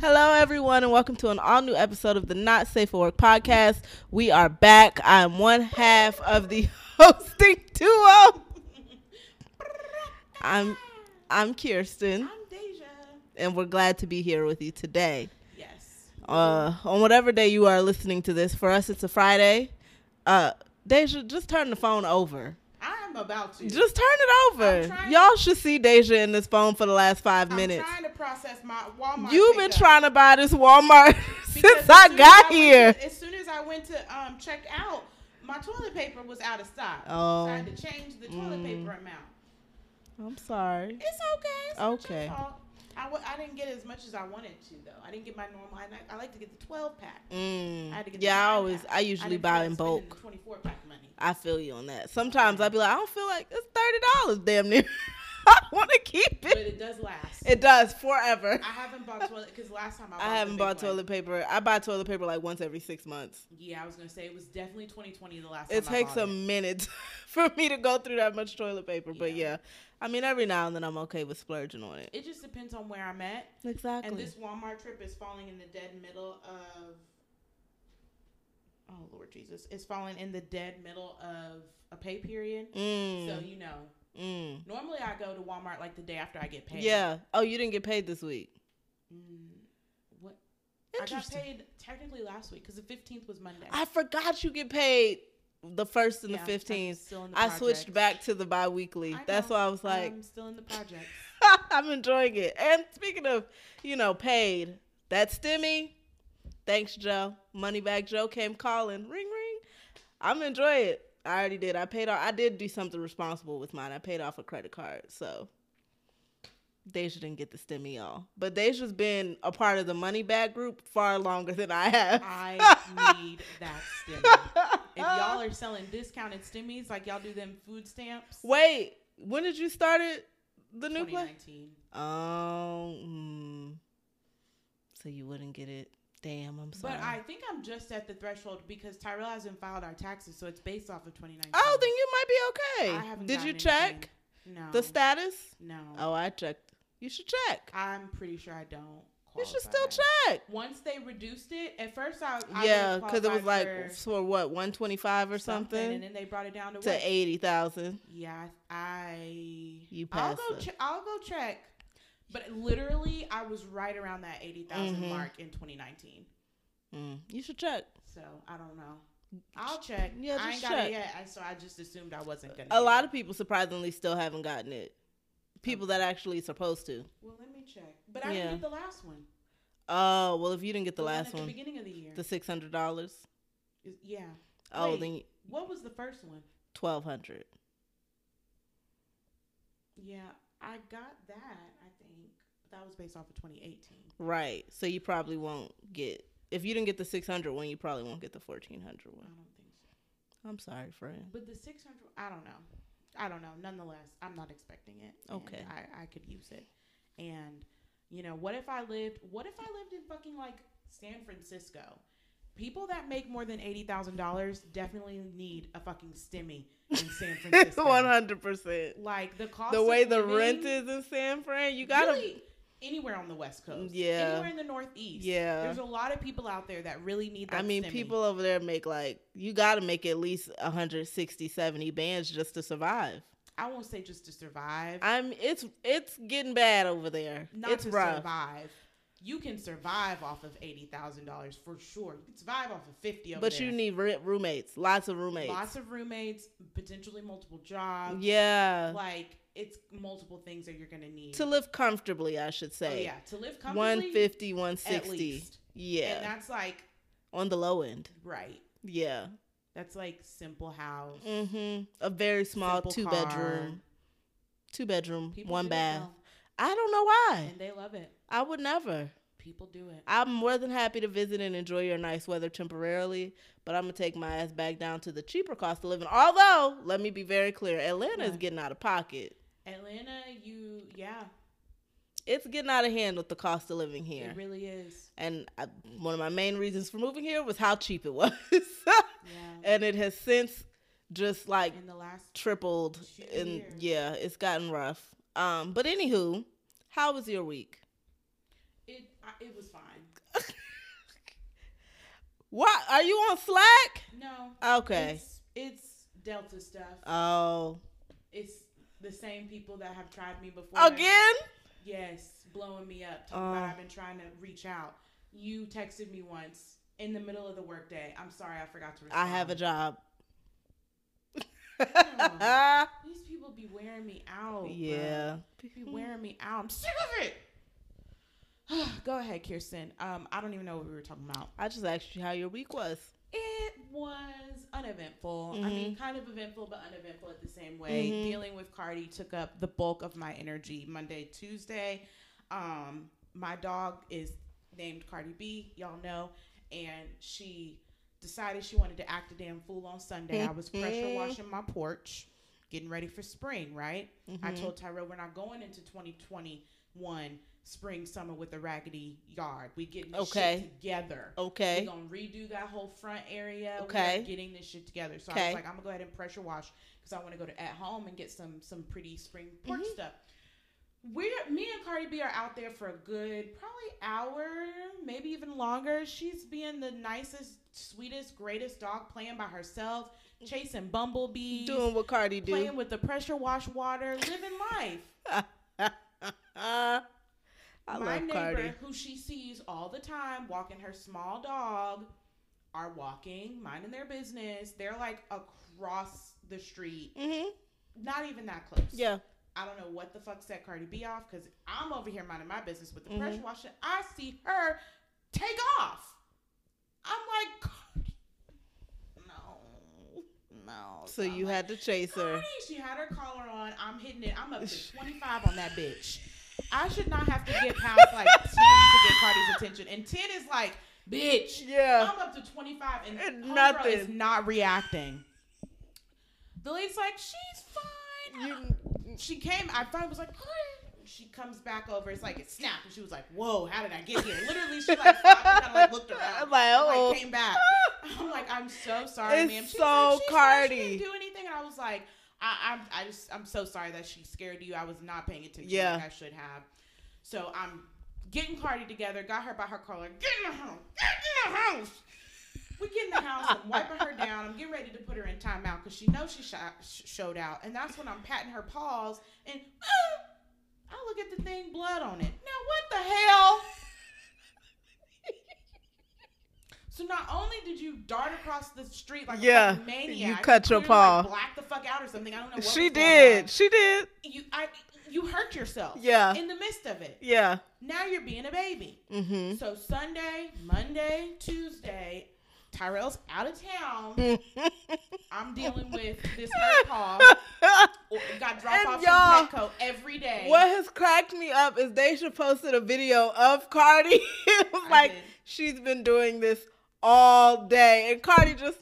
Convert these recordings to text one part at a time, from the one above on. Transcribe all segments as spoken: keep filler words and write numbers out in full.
Hello, everyone, and welcome to an all-new episode of the Not Safe for Work podcast. We are back. I'm one half of the hosting duo. I'm I'm Kirsten. I'm Deja. And we're glad to be here with you today. Yes. Uh, on whatever day you are listening to this, for us it's a Friday. Uh, Deja, just turn the phone over. I'm about to. Just turn it over. Y'all should see Deja in this phone for the last five I'm minutes. I'm trying to process my Walmart. You've been pickup. trying to buy this Walmart Because since I soon got as I here. went To, as soon as I went to um check out, my toilet paper was out of stock. Oh. So I had to change the toilet Mm. paper amount. I'm sorry. It's okay. It's not Okay. your fault. I, w- I didn't get as much as I wanted to, though. I didn't get my normal. I, I like to get the twelve pack. Mm. I had to get the Yeah, I nine always, pack. I usually didn't buy feel in like spending bulk. the twenty-four pack money. I feel you on that. Sometimes I'd be like, I don't feel like it's thirty dollars, damn near. I want to keep But it. it does last. It does forever. I haven't bought toilet because last time I bought I haven't the bought big one. toilet paper. I buy toilet paper like once every six months. Yeah, I was gonna say it was definitely twenty twenty the last It time I takes bought a it. minute for me to go through that much toilet paper. But Yeah. yeah, I mean, every now and then I'm okay with splurging on it. It just depends on where I'm at. Exactly. And this Walmart trip is falling in the dead middle of. Oh Lord Jesus! It's falling in the dead middle of a pay period. Mm. So you know, Mm. normally I go to Walmart like the day after I get paid. Yeah. Oh, you didn't get paid this week. Mm, what? I got Interesting. paid technically last week because the fifteenth was Monday. I forgot you get paid the first and Yeah, the I'm fifteenth. still in the I switched projects. back to the bi-weekly. I That's know. why I was like, I'm still in the project. I'm enjoying it. And speaking of, you know, paid, that stimmy, thanks, Joe. Moneybag Joe came calling. Ring, ring. I'm enjoying it. I already did. I paid off. I did do something responsible with mine. I paid off a credit card. So Deja didn't get the stimmy, y'all. But Deja's been a part of the Moneybag group far longer than I have. I need that stimmy. If y'all are selling discounted stimmies like y'all do them food stamps. Wait, when did you start it? The new twenty place? nineteen. Oh, mm. So you wouldn't get it. Damn, I'm sorry. But I think I'm just at the threshold because Tyrell hasn't filed our taxes, so it's based off of twenty nineteen. Oh, then you might be okay. I haven't Did gotten you check anything. No. the status? No. Oh, I checked. You should check. I'm pretty sure I don't. You should qualify. still check. Once they reduced it, at first I, I Yeah, would've because it was like qualified for, for what one twenty five or something, something, and then they brought it down to, to what? eighty thousand. Yeah, I. You I'll passed go. it. Che- I'll go check. But literally, I was right around that eighty thousand Mhm. mark in twenty nineteen. Mm, you should check. So I don't know. I'll check. Yeah, I just ain't got check. it yet, I- so I just assumed I wasn't gonna. A get lot it. of people surprisingly still haven't gotten it. People that actually supposed to. Well, let me check. But I Yeah. didn't get the last one. Oh well, if you didn't get the, The last one one, at the beginning of the year. the six hundred dollars. Is- yeah. Oh, Wait. then What was the first one? twelve hundred. Yeah, I got that. I think but that was based off of twenty eighteen. Right. So you probably won't get, if you didn't get the six hundred one, you probably won't get the fourteen hundred I one. don't think so. I'm sorry, friend. But the six hundred, I don't know. I don't know. Nonetheless, I'm not expecting it. and Okay. I, I could use it. And, you know, what if I lived, what if I lived in fucking like San Francisco? People that make more than eighty thousand dollars definitely need a fucking stimmy in San Francisco. one hundred percent. Like the cost The way of the living, rent is in San Fran, you gotta. really, anywhere on the West Coast. Yeah. Anywhere in the Northeast. Yeah. There's a lot of people out there that really need that I mean, stimmy. people over there make like, you gotta make at least one hundred sixty, seventy bands just to survive. I won't say just to survive. I'm. It's it's getting bad over there. Not it's to rough. survive. You can survive off of eighty thousand dollars for sure. You can survive off of fifty over But there. you need r- roommates. Lots of roommates. lots of roommates, potentially multiple jobs. Yeah. Like it's multiple things that you're gonna need To live comfortably, I should Oh, say. yeah, to live comfortably. one fifty, one at sixty. least. Yeah. And that's like On the low end. right. Yeah. That's like simple house. Mm-hmm. A very small Simple two car. bedroom. Two bedroom, People one do it, bath. though, I don't know why. and they love it. I would never. People do it. I'm more than happy to visit and enjoy your nice weather temporarily, but I'm going to take my ass back down to the cheaper cost of living. Although, let me be very clear, Atlanta is Yeah. getting out of pocket. Atlanta, you yeah, It's getting out of hand with the cost of living here. it really is. And I, one of my main reasons for moving here was how cheap it was. Yeah. And it has since just like In the last tripled. Two And years. yeah, it's gotten rough. Um, but anywho, how was your week? It I, it was fine. What? Are you on Slack? No. Okay. It's, it's Delta stuff. Oh. It's the same people that have tried me before. Again? Yes, blowing me up. Talking Oh. about I've been trying to reach out. You texted me once in the middle of the workday. I'm sorry, I forgot to respond. I have a job. Oh, these people be wearing me out. Yeah. Bro. Be wearing me out. I'm sick of it. Go ahead, Kirsten. Um, I don't even know what we were talking about. I just asked you how your week was. It was uneventful. Mm-hmm. I mean, kind of eventful, but uneventful at the same way. Mm-hmm. Dealing with Cardi took up the bulk of my energy Monday, Tuesday. Um, my dog is named Cardi B, y'all know, and she decided she wanted to act a damn fool on Sunday. I was pressure washing my porch, getting ready for spring, right? Mm-hmm. I told Tyrell we're not going into twenty twenty-one spring, summer with a raggedy yard. We getting this Okay. shit together. Okay. We're going to redo that whole front area. Okay. We're getting this shit together. So I Okay. was like, I'm going to go ahead and pressure wash because I want to go to at home and get some some pretty spring porch Mm-hmm. stuff. We're, me and Cardi B are out there for a good probably hour, maybe even longer. She's being the nicest, sweetest, greatest dog, playing by herself, chasing bumblebees, Doing what Cardi do. playing with the pressure wash water, living life. I My love neighbor, Cardi. who she sees all the time, walking her small dog, are walking, minding their business. They're like across the street, Mm-hmm. not even that close. Yeah. I don't know what the fuck set Cardi B off because I'm over here minding my business with the Mhm. pressure washer. I see her take off. I'm like, Cardi, no, no. So I'm you like, had to chase her. Cardi, she had her collar on. I'm hitting it. I'm up to twenty-five on that bitch. I should not have to get past like ten to get Cardi's attention. And ten is like, bitch. Yeah. I'm up to twenty-five and And homegirl nothing. is not reacting. The lady's like, she's fine. You, She came, I finally was like, Cardi. She comes back over. It's like it snapped. And she was like, whoa, how did I get here? Literally, she like stopped and kind of like looked around. I'm like, and, oh. like came back. I'm like, I'm so sorry, It's ma'am. She's so like, she's fine. She Cardi. didn't do anything. And I was like, I, I'm, I just, I'm so sorry that she scared you. I was not paying attention Yeah. like I should have. So I'm getting Cardi together. Got her by her collar. Get in the house. Get in the house. We get in the house. I'm wiping her down. I'm getting ready to put her in timeout because she knows she shot, sh- showed out. And that's when I'm patting her paws and uh, I look at the thing, blood on it. Now what the hell? So not only did you dart across the street like Yeah, a fucking maniac, you cut your clearly, paw. like, blacked the fuck out or something. I don't know what she was going did. on. She did. You, I, you hurt yourself. Yeah. In the midst of it. Yeah. Now you're being a baby. Mm-hmm. So Sunday, Monday, Tuesday, Tyrell's out of town. I'm dealing with this hurt paw. Or got drop And off y'all, from Petco every day. What has cracked me up is Deja posted a video of Cardi. It was I like, did. she's been doing this all day. And Cardi just,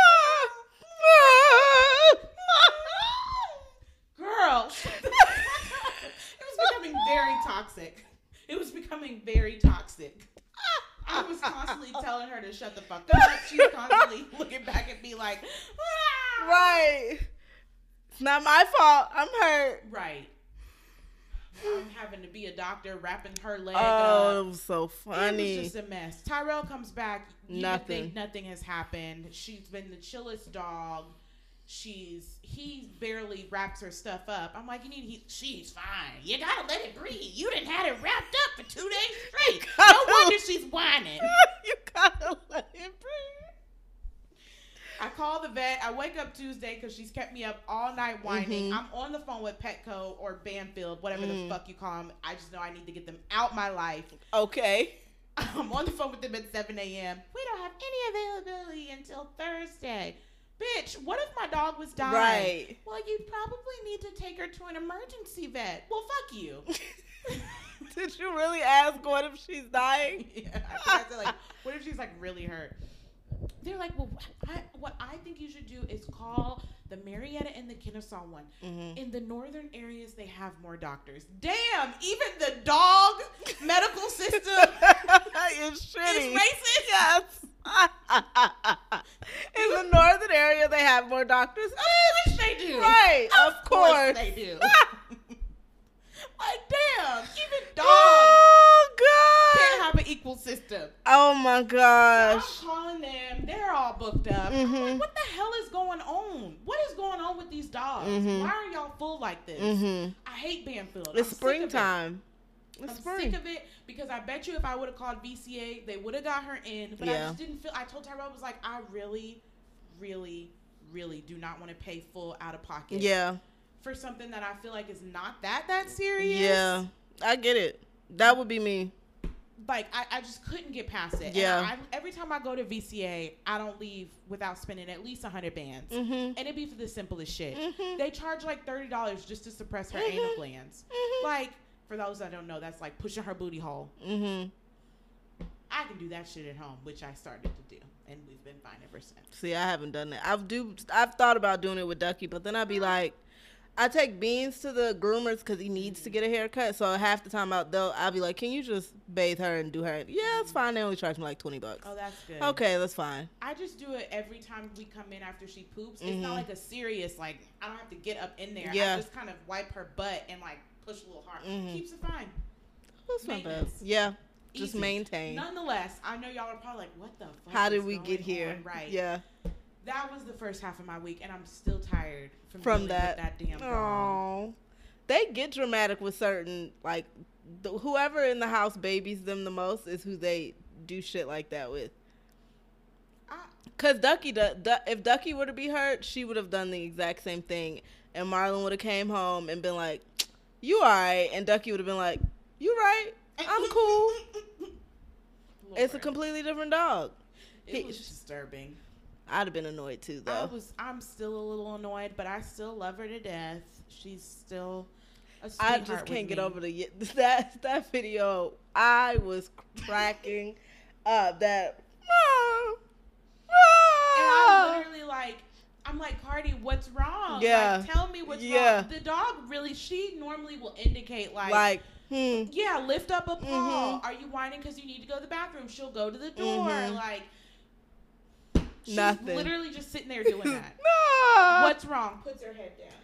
Girl, it was becoming very toxic. It was becoming very toxic. I was constantly telling her to shut the fuck up. She's constantly looking back at me like, ah! right. It's not my fault. I'm hurt. Right. I'm having to be a doctor, wrapping her leg Oh, up. it was so It funny. was just a mess. Tyrell comes back. You would Nothing. think nothing has happened. She's been the chillest dog. She's he barely wraps her stuff up. I'm like, you need he she's fine. You gotta let it breathe. You didn't have it wrapped up for two days straight. No wonder she's whining. You gotta let it breathe. I call the vet. I wake up Tuesday because she's kept me up all night whining. Mhm. I'm on the phone with Petco or Banfield, whatever Mm. the fuck you call them. I just know I need to get them out my life. Okay. I'm on the phone with them at seven a.m. We don't have any availability until Thursday. Bitch, what if my dog was dying? Right. Well, you'd probably need to take her to an emergency vet. Well, fuck you. Did you really ask what if she's dying? Yeah, I think I said, like, what if she's like really hurt? They're like, well, I, what I think you should do is call the Marietta and the Kennesaw one. Mm-hmm. In the northern areas, they have more doctors. Damn, even the dog medical system It's shitty. is racist. Yes. In the northern area, they have more doctors. Of course they do. Right. Of, Of course. course they do. Like, damn, even dogs Oh, God. school system. Oh my gosh. So I'm calling them. They're all booked up. Mm-hmm. I'm like, what the hell is going on? What is going on with these dogs? Mm-hmm. Why are y'all full like this? Mm-hmm. I hate Banfield. It's I'm springtime. It's I'm spring. sick of it because I bet you if I would have called V C A, they would have got her in. But I Yeah. just didn't feel. I told Tyrell, I was like, I really, really, really do not want to pay full out of pocket. Yeah. For something that I feel like is not that that serious. Yeah. I get it. That would be me. Like I, I just couldn't get past it. Yeah. And I, every time I go to V C A, I don't leave without spending at least a hundred bands. Mm-hmm. And it'd be for the simplest shit. Mm-hmm. They charge like thirty dollars just to suppress her Mm-hmm. anal glands. Mm-hmm. Like for those that don't know, that's like pushing her booty hole. Mm-hmm. I can do that shit at home, which I started to do, and we've been fine ever since. See, I haven't done that. I've do. I've thought about doing it with Ducky, but then I'd be like, I take Beans to the groomers because he needs to get a haircut. So half the time out though, I'll be like, can you just bathe her and do her? Yeah, it's fine. They only charge me like twenty bucks. Oh, that's good. Okay, that's fine. I just do it every time we come in after she poops. It's Mhm. not like a serious, like, I don't have to get up in there. Yeah. I just kind of wipe her butt and, like, push a little hard. Mhm. Keeps it fine. That's not bad. Maintenance. Yeah, just Easy. maintain. Nonetheless, I know y'all are probably like, what the fuck How is did we going get here? on? Right. Yeah. That was the first half of my week, and I'm still tired from, From dealing that. with that damn dog. Oh, they get dramatic with certain like the, whoever in the house babies them the most is who they do shit like that with. I, Cause Ducky, du- du- if Ducky were to be hurt, she would have done the exact same thing, and Marlon would have came home and been like, "You alright?" And Ducky would have been like, "You right? I'm cool." It's a Lord. completely different dog. It he- was disturbing. I'd have been annoyed too, I though. was. I'm still a little annoyed, but I still love her to death. She's still a I sweetheart just can't with get me. over the that that video. I was cracking up. That. And I'm literally like, I'm like, Cardi, what's wrong? Yeah. Like, tell me what's Yeah. wrong. The dog really, she normally will indicate like, like, hmm. yeah, lift up a paw. Mhm. Are you whining because you need to go to the bathroom? She'll go to the door. Mhm. Like, she's Nothing. literally just sitting there doing that. No. What's wrong? Puts her head down.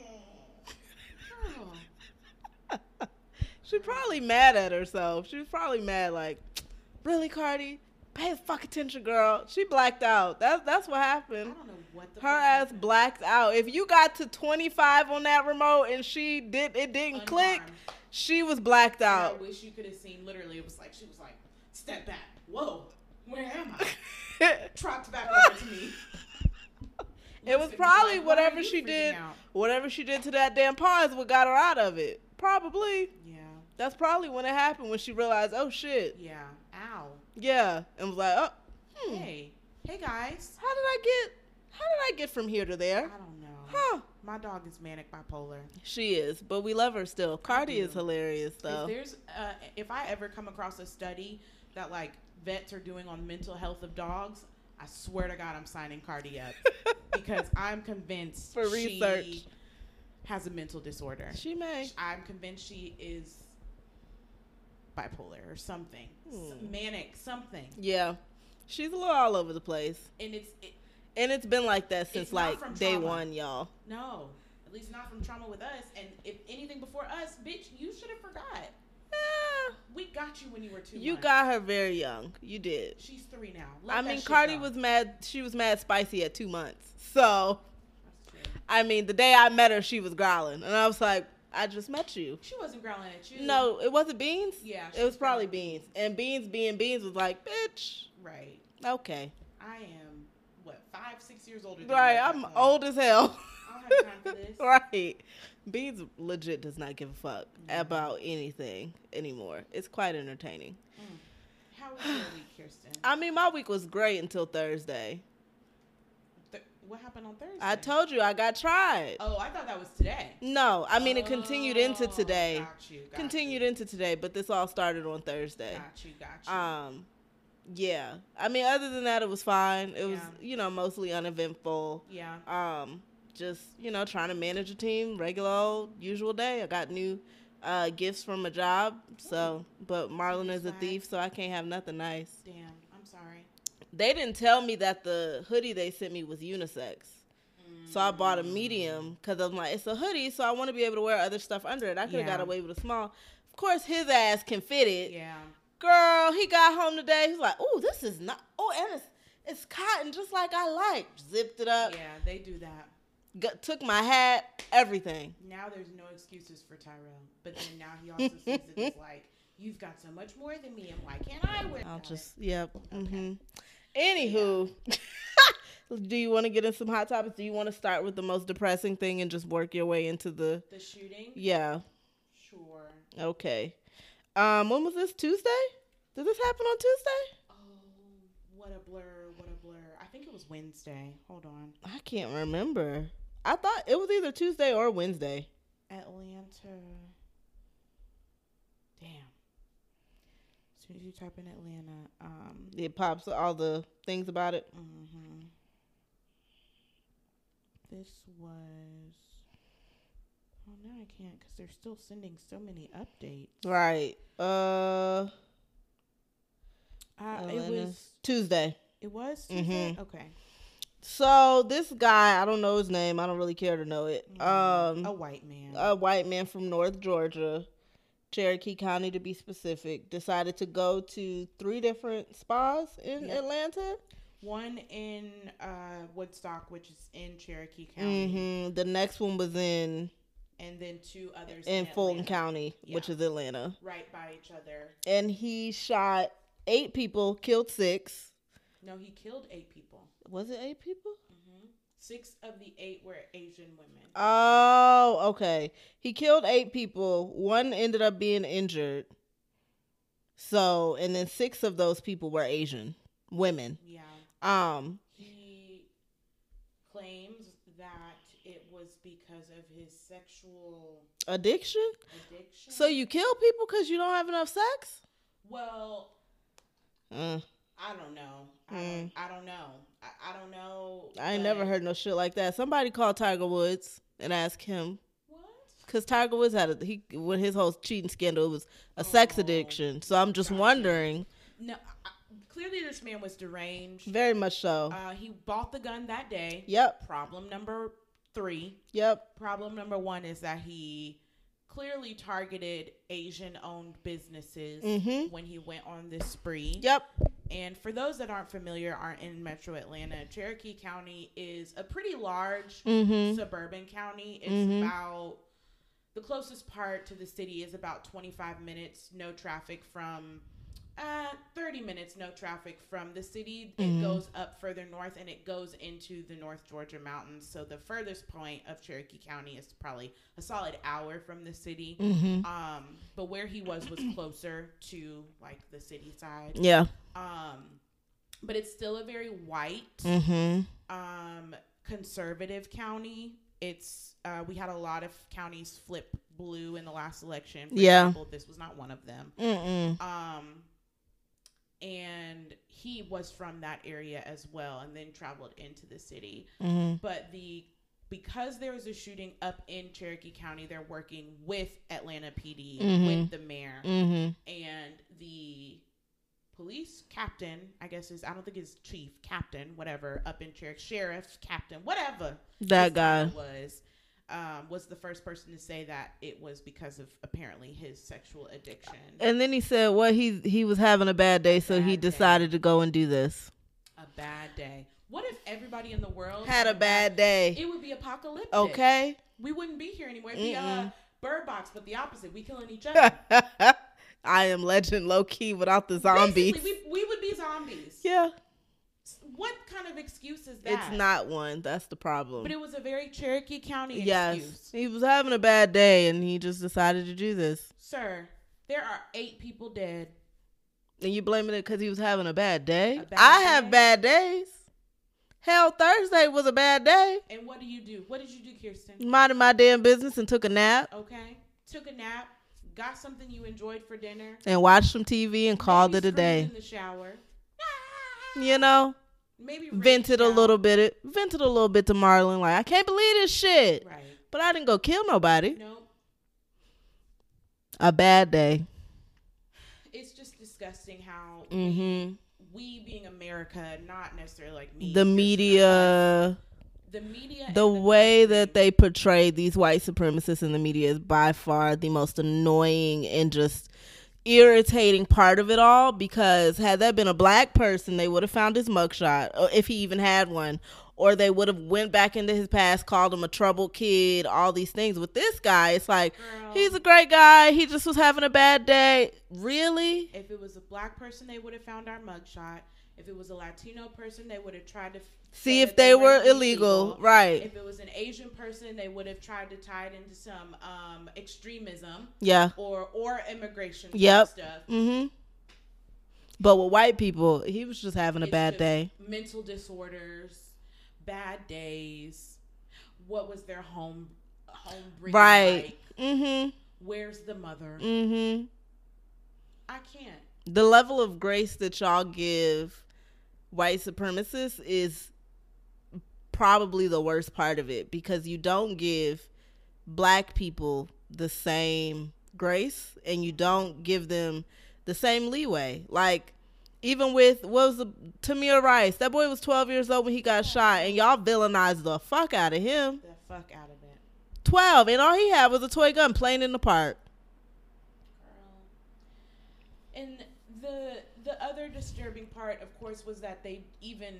Oh. She's probably mad at herself. She was probably mad, like, really, Cardi? Pay the fuck attention, girl. She blacked out. That's that's what I happened. don't know what the Her fuck ass happened. blacked out. If you got to twenty-five on that remote and she did, it didn't click. Unarmed. She was blacked And out. I wish you could have seen. Literally, it was like she was like, "Step back, whoa, where am I?" Tropped back over to me. It was Listen, probably like, why are whatever you she freaking did. out? Whatever she did to that damn paw is what got her out of it. Probably. Yeah, That's probably when it happened, when she realized, oh shit. yeah. Ow. Yeah. And was like, oh, hmm. Hey, hey guys. How did I get, how did I get from here to I there? don't know. Huh. My dog is manic bipolar. She is, but we love her still. Cardi do. is hilarious, If though. there's, uh, if I ever come across a study that like vets are doing on mental health of dogs, I swear to God, I'm signing Cardi up because I'm convinced For research. she has a mental disorder. She may. I'm convinced she is bipolar or something, S- Hmm. manic, something. Yeah. She's a little all over the place. And it's it, And it's been like that since, It's not like, from day trauma. one, y'all. no, at least not from trauma with us. And if anything before us, bitch, you should have forgot. Eh, We got you when you were two. you months. got her very young. You did. She's three now. Let I that mean, shit Cardi go. was mad. She was mad spicy at two months. So, That's true. I mean, the day I met her, she was growling. And I was like, I just met you. She wasn't growling at you. No, it wasn't Beans? Yeah, she It was was probably growling. Beans. And Beans being Beans was like, bitch, Right. okay. I am what five, six years older. Than Right, you at I'm that point. old as hell. I don't have time for this. Right. Beans legit does not give a fuck Mhm. about anything anymore. It's quite entertaining. How was your week, Kirsten? I mean, my week was great until Thursday. Th- what happened on Thursday? I told you I got tried. Oh, I thought that was today. No, I mean, it continued into Oh, today. Got you. Got Continued you, into today, but this all started on Thursday. Got you. Got you. Um, yeah. I mean, other than that, it was fine. It was, Yeah. you know, mostly uneventful. yeah. Um, just, you know, trying to manage a team, regular old usual day. I got new uh, gifts from a job, so, but Marlon is a Swag. thief, so I can't have nothing nice. Damn. I'm sorry. They didn't tell me that the hoodie they sent me was unisex. So I bought a medium because I'm like, it's a hoodie, so I want to be able to wear other stuff under it. I could have Yeah. got away with a small. Of course, his ass can fit it. Yeah. Girl, he got home today. He's like, "Oh, this is not. Oh, and it's it's cotton, just like I like." Zipped it up. Yeah, they do that. Got, took my hat, everything. Now there's no excuses for Tyrell. But then now he also sees it as like, you've got so much more than me, and why can't I wear I'll that? just, yep. Okay. Mm-hmm. Anywho, do you want to get in some hot topics? Do you want to start with the most depressing thing and just work your way into the... The shooting? Yeah. Sure. Okay. Um, when was this? Tuesday? Did this happen on Tuesday? Oh, what a blur, what a blur. I think it was Wednesday. Hold on. I can't remember. I thought it was either Tuesday or Wednesday. Atlanta. Damn. As soon as you type in Atlanta, um, It pops all the things about it. mm-hmm. This was. Oh, now I can't because they're still sending so many updates. Right. Uh, Uh, it Atlanta. was. Tuesday. It was Tuesday? Mhm. Okay. So this guy, I don't know his name. I don't really care to know it. Um, a white man. a white man from North Georgia, Cherokee County to be specific, decided to go to three different spas in Yep. Atlanta. One in uh, Woodstock, which is in Cherokee County, hmm The next one was in and then two others in in Fulton Atlanta, County, which Yeah. is Atlanta. right by each other. And he shot eight people, killed six. No, he killed eight people. Was it eight people? hmm Six of the eight were Asian women. Oh, okay. He killed eight people. One ended up being injured. So, and then six of those people were Asian women. Yeah. Um, He claims that it was because of his sexual addiction. addiction. So you kill people because you don't have enough sex? well, Uh, I don't know. I, Mm. don't, I don't know. I, I don't know. I ain't but- never heard no shit like that. Somebody called Tiger Woods and asked him. What? Because Tiger Woods had a, he, when his whole cheating scandal, it was a sex Oh, addiction. So I'm just gotcha. wondering. No, I, clearly this man was deranged. Very much so. Uh, he bought the gun that day. Yep. Problem number three. Yep. Problem number one is that he clearly targeted Asian-owned businesses Mhm. when he went on this spree. Yep. And for those that aren't familiar, aren't in Metro Atlanta, Cherokee County is a pretty large Mm-hmm. suburban county. It's Mhm. about the closest part to the city is about twenty-five minutes, no traffic from uh, thirty minutes, no traffic from the city. It Mhm. goes up further north and it goes into the North Georgia mountains. So the furthest point of Cherokee County is probably a solid hour from the city. Mm-hmm. Um, but where he was was closer to like the city side. Yeah. Um, but it's still a very white, Mm-hmm. um, conservative county. It's uh, we had a lot of counties flip blue in the last election. For Yeah. example, this was not one of them. Mm-mm. Um, and he was from that area as well, and then traveled into the city. Mm-hmm. But the because there was a shooting up in Cherokee County, they're working with Atlanta P D, Mhm. with the mayor, Mm-hmm. and the police captain, I guess is, I don't think it's chief, captain, whatever, up in Cherokee, sheriff, captain, whatever That his guy. title was, um, was the first person to say that it was because of apparently his sexual addiction. And then he said, "Well, he he was having a bad day, so he Bad day. decided to go and do this." A bad day. What if everybody in the world Had a bad day. It would be apocalyptic. Okay. We wouldn't be here anymore. It'd be uh, Mm-mm. Bird Box, but the opposite. We killing each other. I am Legend low key without the zombies. Basically, we, we would be zombies. Yeah. What kind of excuse is that? It's not one. That's the problem. But it was a very Cherokee County yes. excuse. He was having a bad day and he just decided to do this. Sir, there are eight people dead. And you blaming it because he was having a bad day? A bad I day? have bad days. Hell, Thursday was a bad day. And what do you do? What did you do, Kirsten? Minded my damn business and took a nap Okay. Took a nap. Got something you enjoyed for dinner. and watched some T V and called Maybe it a day. screamed in the shower. You know, Maybe vented a raged out. little bit. Vented a little bit to Marlon. Like, I can't believe this shit. Right. But I didn't go kill nobody. Nope. A bad day. It's just disgusting how Mm-hmm. we being America, not necessarily like me. The Kirsten, media, The media. the and way country. that they portray these white supremacists in the media is by far the most annoying and just irritating part of it all, because had that been a black person, they would have found his mugshot, or if he even had one, or they would have went back into his past, called him a troubled kid, all these things. With this guy, it's like, girl, he's a great guy, he just was having a bad day. Really? If it was a black person, they would have found our mugshot. If it was a Latino person, they would have tried to see if they, they were illegal. illegal. Right. If it was an Asian person, they would have tried to tie it into some um, extremism. Yeah. Or or immigration yep. stuff. Mm-hmm. But with white people, he was just having a it's bad day. Mental disorders, bad days. What was their home home right. like? Mm-hmm. Where's the mother? Mm-hmm. I can't. The level of grace that y'all give white supremacists is probably the worst part of it, because you don't give black people the same grace, and you don't give them the same leeway. Like, even with, what was the, Tamir Rice, that boy was twelve years old when he got shot, and y'all villainized the fuck out of him. The fuck out of it. twelve, and all he had was a toy gun playing in the park. Girl. And the the other disturbing part, of course, was that they even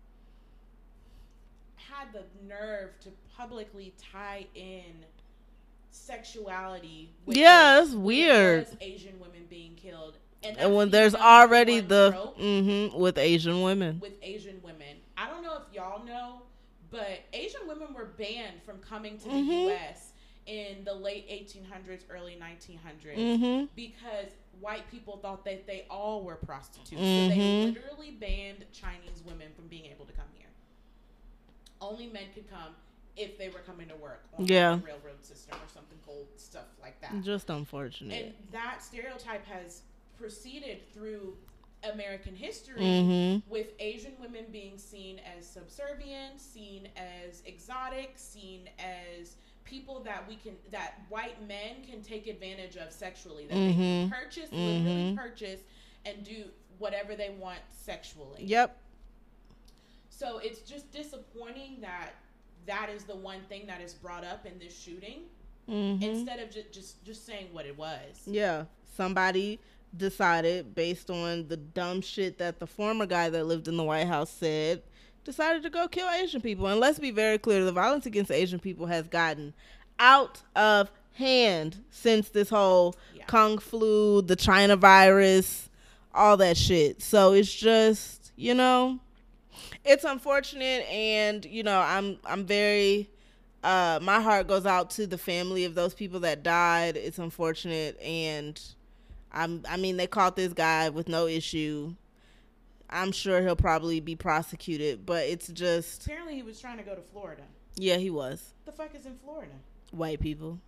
had the nerve to publicly tie in sexuality with yeah, it's weird. Asian women being killed. And, and when there's already the mm-hmm, with Asian women. With Asian women. I don't know if y'all know, but Asian women were banned from coming to mm-hmm. the U S in the late eighteen hundreds, early nineteen hundreds, mm-hmm. because white people thought that they all were prostitutes. Mm-hmm. So they literally banned Chinese women from being able to come here. Only men could come if they were coming to work on yeah. the railroad system or something cold, stuff like that. Just unfortunate. And that stereotype has proceeded through American history, mm-hmm. with Asian women being seen as subservient, seen as exotic, seen as people that we can, that white men can take advantage of sexually, that mm-hmm. they can purchase, mm-hmm. literally purchase, and do whatever they want sexually. Yep. So it's just disappointing that that is the one thing that is brought up in this shooting, mm-hmm. instead of just, just just saying what it was. Yeah, somebody decided, based on the dumb shit that the former guy that lived in the White House said, decided to go kill Asian people. And let's be very clear, the violence against Asian people has gotten out of hand since this whole yeah. Kung flu, the China virus, all that shit. So it's just, you know, it's unfortunate, and you know, I'm I'm very uh my heart goes out to the family of those people that died. It's unfortunate, and I'm I mean, they caught this guy with no issue. I'm sure he'll probably be prosecuted, but it's just, apparently he was trying to go to Florida. Yeah, he was. The fuck is in Florida? White people.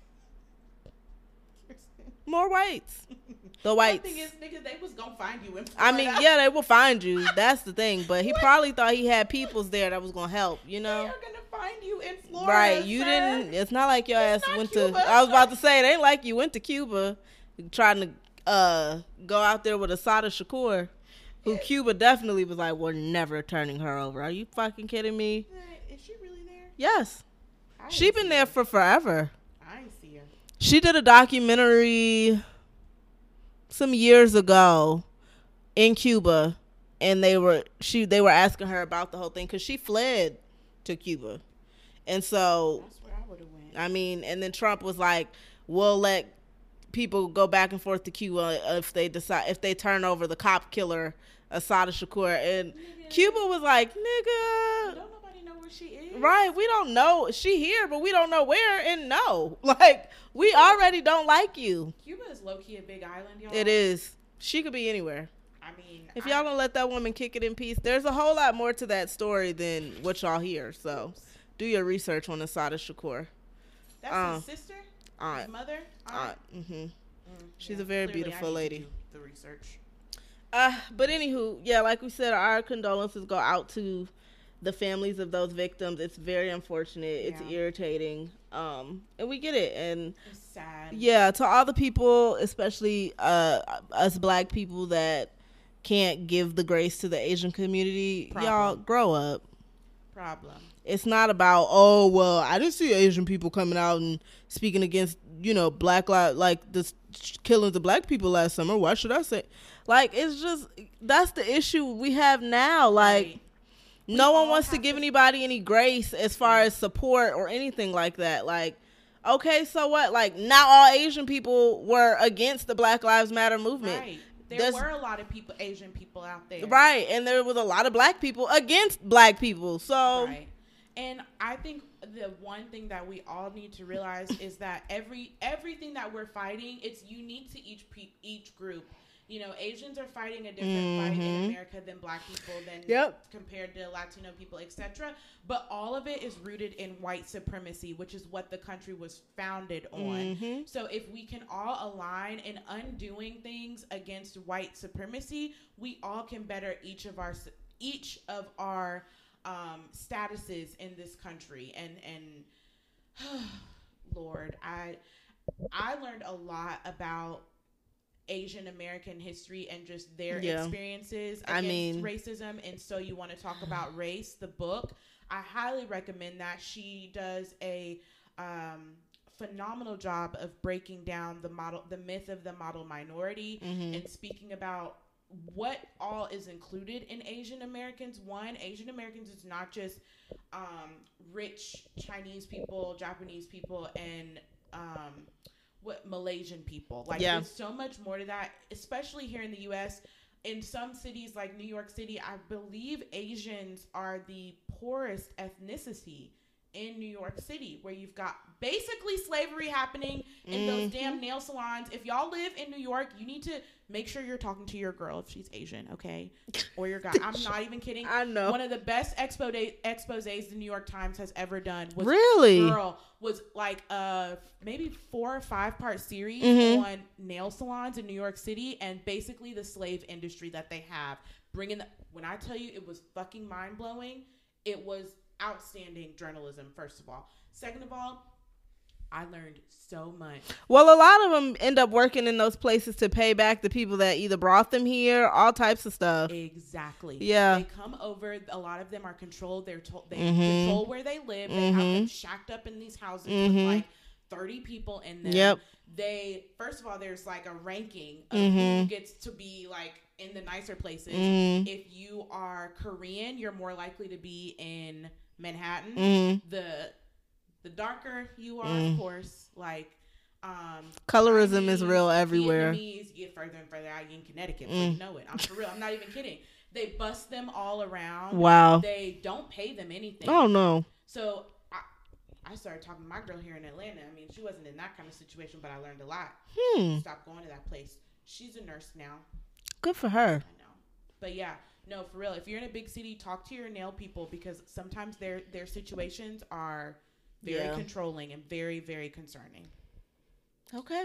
More whites. The whites. The thing is, nigga, they was gonna find you in Florida. I mean, yeah, they will find you. That's the thing. But he what? probably thought he had peoples there that was gonna help, you know? They're gonna find you in Florida. Right. You sir. didn't, it's not like your it's ass went Cuba. to, I was about to say, it ain't like you went to Cuba trying to uh, go out there with Assata Shakur, who it, Cuba definitely was like, we're never turning her over. Are you fucking kidding me? Is she really there? Yes. She been there her. for forever. I ain't see her. She did a documentary some years ago in Cuba, and they were she they were asking her about the whole thing, because she fled to Cuba, and so that's where I would have went. I mean, and then Trump was like, we'll let people go back and forth to Cuba if they decide, if they turn over the cop killer Assata Shakur, and nigga. Cuba was like, nigga, don't nobody know where she is. Right, we don't know, she here, but we don't know where, and no, like, we already don't like you. Cuba is low-key a big island, y'all. It is. She could be anywhere. I mean, if I, y'all don't let that woman kick it in peace, there's a whole lot more to that story than what y'all hear. So, oops. do your research on Assata Shakur. That's um, his sister? Aunt. His mother? Aunt. aunt. Mm-hmm. Mm, She's yeah, a very clearly beautiful I need lady. to do the research. Uh, but anywho, yeah, like we said, our condolences go out to the families of those victims. It's very unfortunate. It's yeah. irritating. Um, and we get it. And it's sad. Yeah, to all the people, especially uh, us black people that can't give the grace to the Asian community, Problem. y'all grow up. problem. It's not about, oh, well, I didn't see Asian people coming out and speaking against, you know, black lives, like the killings of black people last summer. Why should I say? Like, it's just, that's the issue we have now. Like, right. no we one wants to give to... anybody any grace as far as support or anything like that. Like, okay, so what? Like, not all Asian people were against the Black Lives Matter movement. Right. There There's, were a lot of people, Asian people out there. Right. And there was a lot of black people against black people. So. Right. And I think the one thing that we all need to realize is that every everything that we're fighting, it's unique to each pe- each group. You know, Asians are fighting a different mm-hmm. fight in America than black people, than yep. compared to Latino people, et cetera. But all of it is rooted in white supremacy, which is what the country was founded on. Mm-hmm. So if we can all align in undoing things against white supremacy, we all can better each of our each of our um, statuses in this country. And and Lord, I I learned a lot about Asian American history and just their yeah. experiences against I mean, racism. And So You Want to Talk About Race, the book, I highly recommend that. She does a um, phenomenal job of breaking down the model, the myth of the model minority, mm-hmm. and speaking about what all is included in Asian Americans. One, Asian Americans is not just um, rich Chinese people, Japanese people, and um, what Malaysian people. Like, yeah. there's so much more to that, especially here in the U S. In some cities like New York City, I believe Asians are the poorest ethnicity in New York City, where you've got basically slavery happening in mm-hmm. those damn nail salons. If y'all live in New York, you need to make sure you're talking to your girl if she's Asian, okay? Or your guy. I'm not even kidding. I know. One of the best expo- exposés the New York Times has ever done was really? Girl was like a maybe four or five part series mm-hmm. on nail salons in New York City and basically the slave industry that they have. Bringing the, when I tell you it was fucking mind blowing, it was outstanding journalism, first of all. Second of all, I learned so much. Well, a lot of them end up working in those places to pay back the people that either brought them here, all types of stuff. Exactly. Yeah. They come over. A lot of them are controlled. They're told they mm-hmm. control where they live. They mm-hmm. have them shacked up in these houses mm-hmm. with like thirty people in them. Yep. They, first of all, there's like a ranking of mm-hmm. who gets to be like in the nicer places. Mm-hmm. If you are Korean, you're more likely to be in Manhattan. Mm-hmm. The the darker you are, mm. of course, like um, colorism Chinese, is real everywhere. Vietnamese, you get further and further out. You in Connecticut, mm. so you know it. I'm for real. I'm not even kidding. They bust them all around. Wow. They don't pay them anything. Oh no. So I, I started talking to my girl here in Atlanta. I mean, she wasn't in that kind of situation, but I learned a lot. Hmm. Stop going to that place. She's a nurse now. Good for her. I know. But yeah. No, for real. If you're in a big city, talk to your nail people, because sometimes their their situations are very yeah. controlling and very, very concerning. Okay.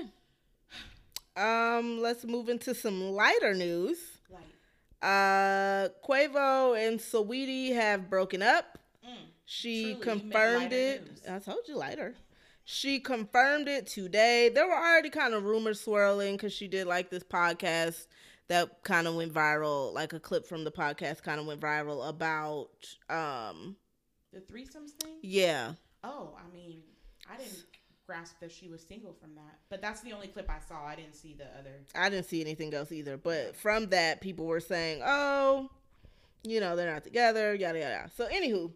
Um, let's move into some lighter news. Light. Uh, Quavo and Saweetie have broken up. Mm, she truly, confirmed it. News. I told you lighter. She confirmed it today. There were already kind of rumors swirling because she did like this podcast that kind of went viral, like a clip from the podcast kind of went viral about um the threesomes thing. Yeah. Oh, I mean, I didn't grasp that she was single from that, but that's the only clip I saw. I didn't see the other. I didn't see anything else either. But from that, people were saying, "Oh, you know, they're not together." Yada yada. So, anywho,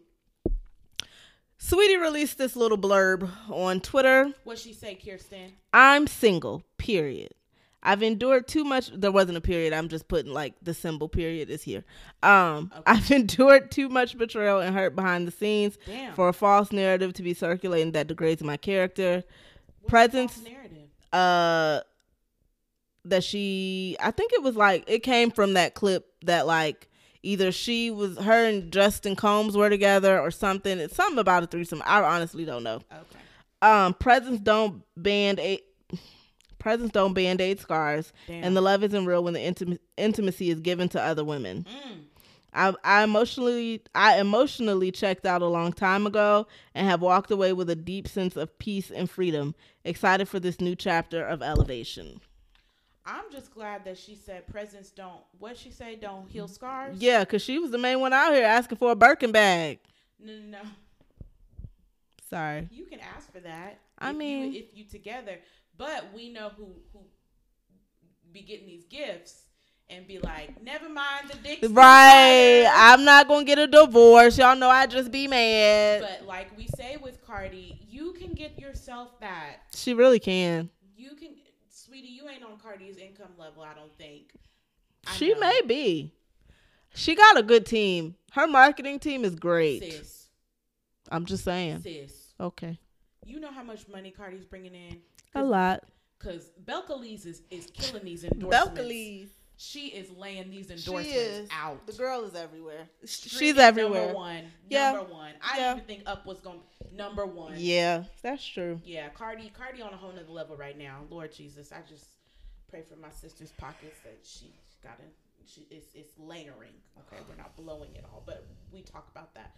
Saweetie released this little blurb on Twitter. What'd she say, Kirsten? I'm single. Period. I've endured too much. There wasn't a period. I'm just putting like the symbol period is here. Um, okay. I've endured too much betrayal and hurt behind the scenes Damn. for a false narrative to be circulating that degrades my character. What's Presence, false narrative? Uh, that she, I think it was like, it came from that clip that like either she was, her and Justin Combs were together or something. It's something about a threesome. I honestly don't know. Okay. Um, presence don't band aid. Presents don't band-aid scars. Damn. And the love isn't real when the intim- intimacy is given to other women. Mm. I, I emotionally I emotionally checked out a long time ago and have walked away with a deep sense of peace and freedom, excited for this new chapter of elevation. I'm just glad that she said presents don't, what she say, don't heal scars? Yeah, because she was the main one out here asking for a Birkin bag. No, no, no. Sorry. You can ask for that. I if mean, you, if you together, but we know who who be getting these gifts and be like, never mind the dick. Right. I'm not gonna get a divorce. Y'all know I just be mad. But like we say with Cardi, you can get yourself that. She really can. You can, sweetie. You ain't on Cardi's income level. I don't think. I She know. may be. She got a good team. Her marketing team is great. Sis. I'm just saying. Sis. Okay. You know how much money Cardi's bringing in? A lot. Because Belcalis is, is killing these endorsements. Belcalis. She is laying these endorsements She is. out. The girl is everywhere. She's Streaming everywhere. Number one. Yeah. Number one. I Yeah. didn't even think Up was going to number one. Yeah, that's true. Yeah, Cardi, Cardi on a whole nother level right now. Lord Jesus, I just pray for my sister's pockets that she's got to, she, it's, it's layering. Okay, we're not blowing it all, but we talk about that.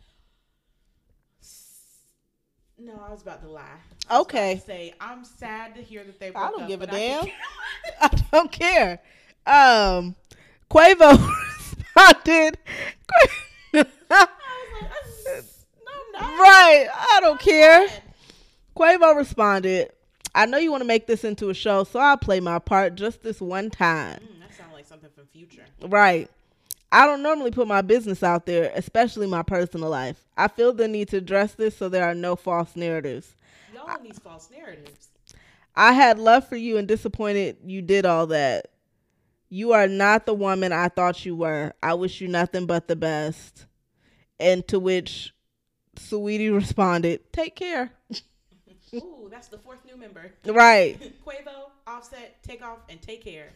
No, I was about to lie. I was Okay. about to say, I'm sad to hear that they broke I don't up, give a but I damn. can- I don't care. Um, Quavo responded. I was like, "That's- no, I'm not." Right. I don't care. Quavo responded, I know you want to make this into a show, so I'll play my part just this one time. Mm, that sounds like something from Future. Right. I don't normally put my business out there, especially my personal life. I feel the need to address this so there are no false narratives. Y'all on these false narratives. I had love for you and disappointed you did all that. You are not the woman I thought you were. I wish you nothing but the best. And to which Saweetie responded, take care. Ooh, that's the fourth new member. Right. Quavo, Offset, Take Off, and Take Care.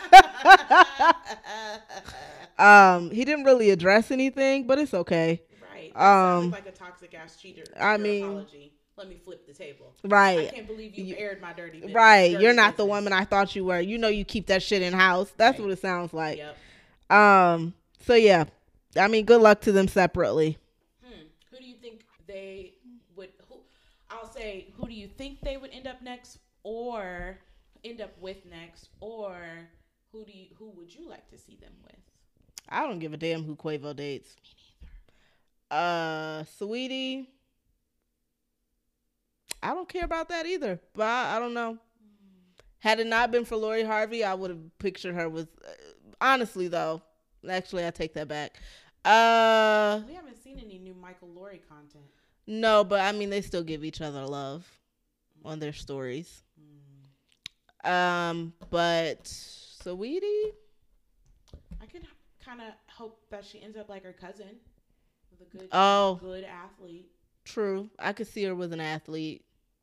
um, he didn't really address anything, but it's okay. Right. That Um, sounded like a toxic ass cheater. I Your mean- apology. Let me flip the table. I Right. can't believe you, You- aired my dirty business. Right. dirty You're not the business. woman I thought you were. You know you keep that shit in house. That's Right. what it sounds like. Yep. Um, so yeah. I mean, good luck to them separately. Hmm. Who do you think they would? Who, I'll say, who do you think they would end up next, or end up with next, or who do you? Who would you like to see them with? I don't give a damn who Quavo dates. Me neither. Uh, Saweetie. I don't care about that either. But I, I don't know. Had it not been for Lori Harvey, I would have pictured her with. Uh, honestly, though, actually, I take that back. Uh, We haven't seen any new Michael Lori content. no, but I mean, they still give each other love on their stories. Hmm. Um, but Saweetie, I could kind of hope that she ends up like her cousin, with a good, Oh. good athlete, true. I could see her with an athlete.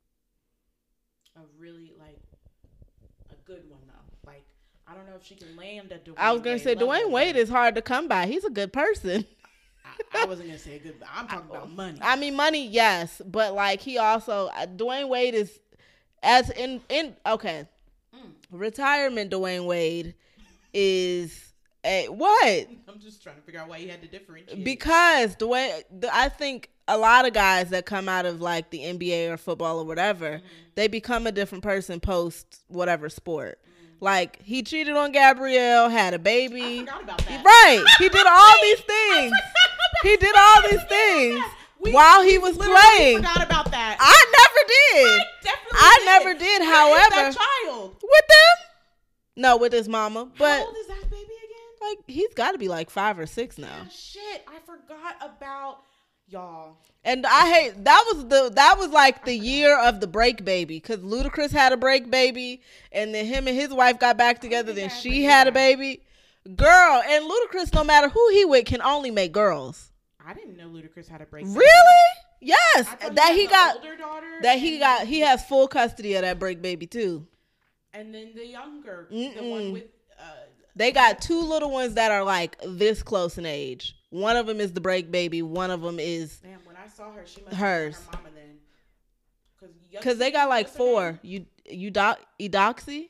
a really like a good one though. Like I don't know if she can land a Dwayne I was gonna Wade say level, Dwayne Wade but is hard to come by. He's a good person. I, I wasn't gonna say good. But I'm talking about money. I mean, money, yes, but like he also uh, Dwayne Wade is as in in okay. Mm. Retirement Dwayne Wade is a what? I'm just trying to figure out why you had to differentiate. Because Dwayne, the, I think a lot of guys that come out of like the N B A or football or whatever, Mm-hmm. they become a different person post whatever sport. Like he cheated on Gabrielle, had a I baby. forgot about that. Right. He did all these things. He did all these things We- while he was Literally playing. forgot about that. I never did. I definitely I did. never did, Where is however- that child. With them? No, with his mama. But How old is that baby again? like he's got to be like five or six now. Ah, shit, I forgot about y'all. And I hate that was the that was like the year of the break baby because Ludacris had a break baby, and then him and his wife got back together. think Then I she ever had did a that. baby. Girl, and Ludacris, no matter who he with, can only make girls. I didn't know Ludacris had a break. Really? Yes. I thought That had he the got older daughter that he and- got he has full custody of that break baby too. and then the younger, the Mm-mm. one with. Uh, They got two little ones that are like this close in age. One of them is the break baby. One of them is man, when I saw her, she must Hers. have been her mama then. Because because they got like four. You you doc Edoxy.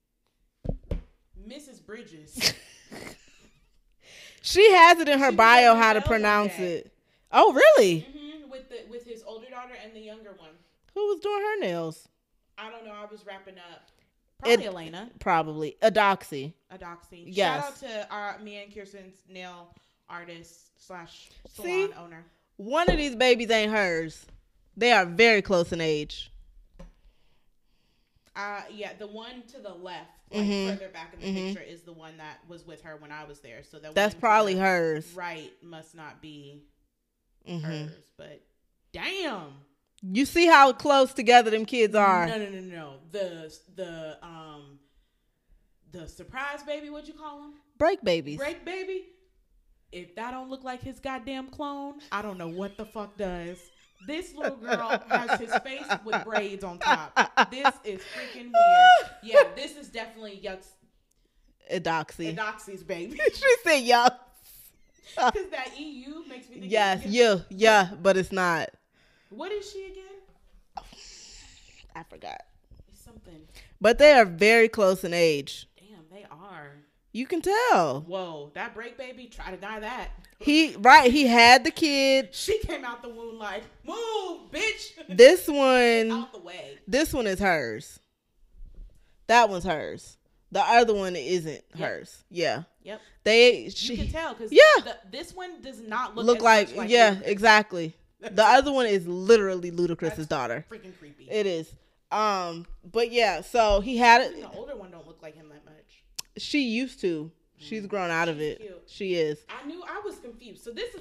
Missus Bridges. She has it in her She bio was how to like pronounce that. it. Oh, really? hmm with the with his older daughter and the younger one. Who was doing her nails? I don't know. I was wrapping up. Probably It- Elena. Probably Adoxy. Adoxy. Yes. Shout out to our me and Kirsten's nail artist slash See? salon owner. One of these babies ain't hers. They are very close in age. Uh, yeah, the one to the left, like Mhm. further back in the Mhm. picture, is the one that was with her when I was there. So that That's one to probably the hers. right must not be Mhm. hers. But damn, You see how close together them kids are. no, no, no, no. The the um the surprise baby, what'd you call him? Break babies. Break baby. If that don't look like his goddamn clone, I don't know what the fuck does. This little girl has his face with braids on top. This is freaking weird. Yeah, this is definitely Yuck's Edoxy. Edoxy's baby. She said yuck. Because that E U makes me think. Yes, it's- yeah, yeah, but it's not. What is she again? I forgot. It's something. But they are very close in age. Damn, they are. You can tell. Whoa, that break baby, try to deny that. He right, he had the kid. She came out the womb like, move, bitch. This one Out the way. this one is hers. That one's hers. The other one isn't Yep. hers. Yeah. Yep. They You she can tell because Yeah. this one does not look look as like, much like yeah, Ludacris. exactly. The other one is literally Ludacris's That's daughter. Freaking creepy. It is. Um, but yeah, so he had Even it. the older one don't look like him that much. She used to. She's grown out of She's it. cute. She is. I knew I was confused. So this is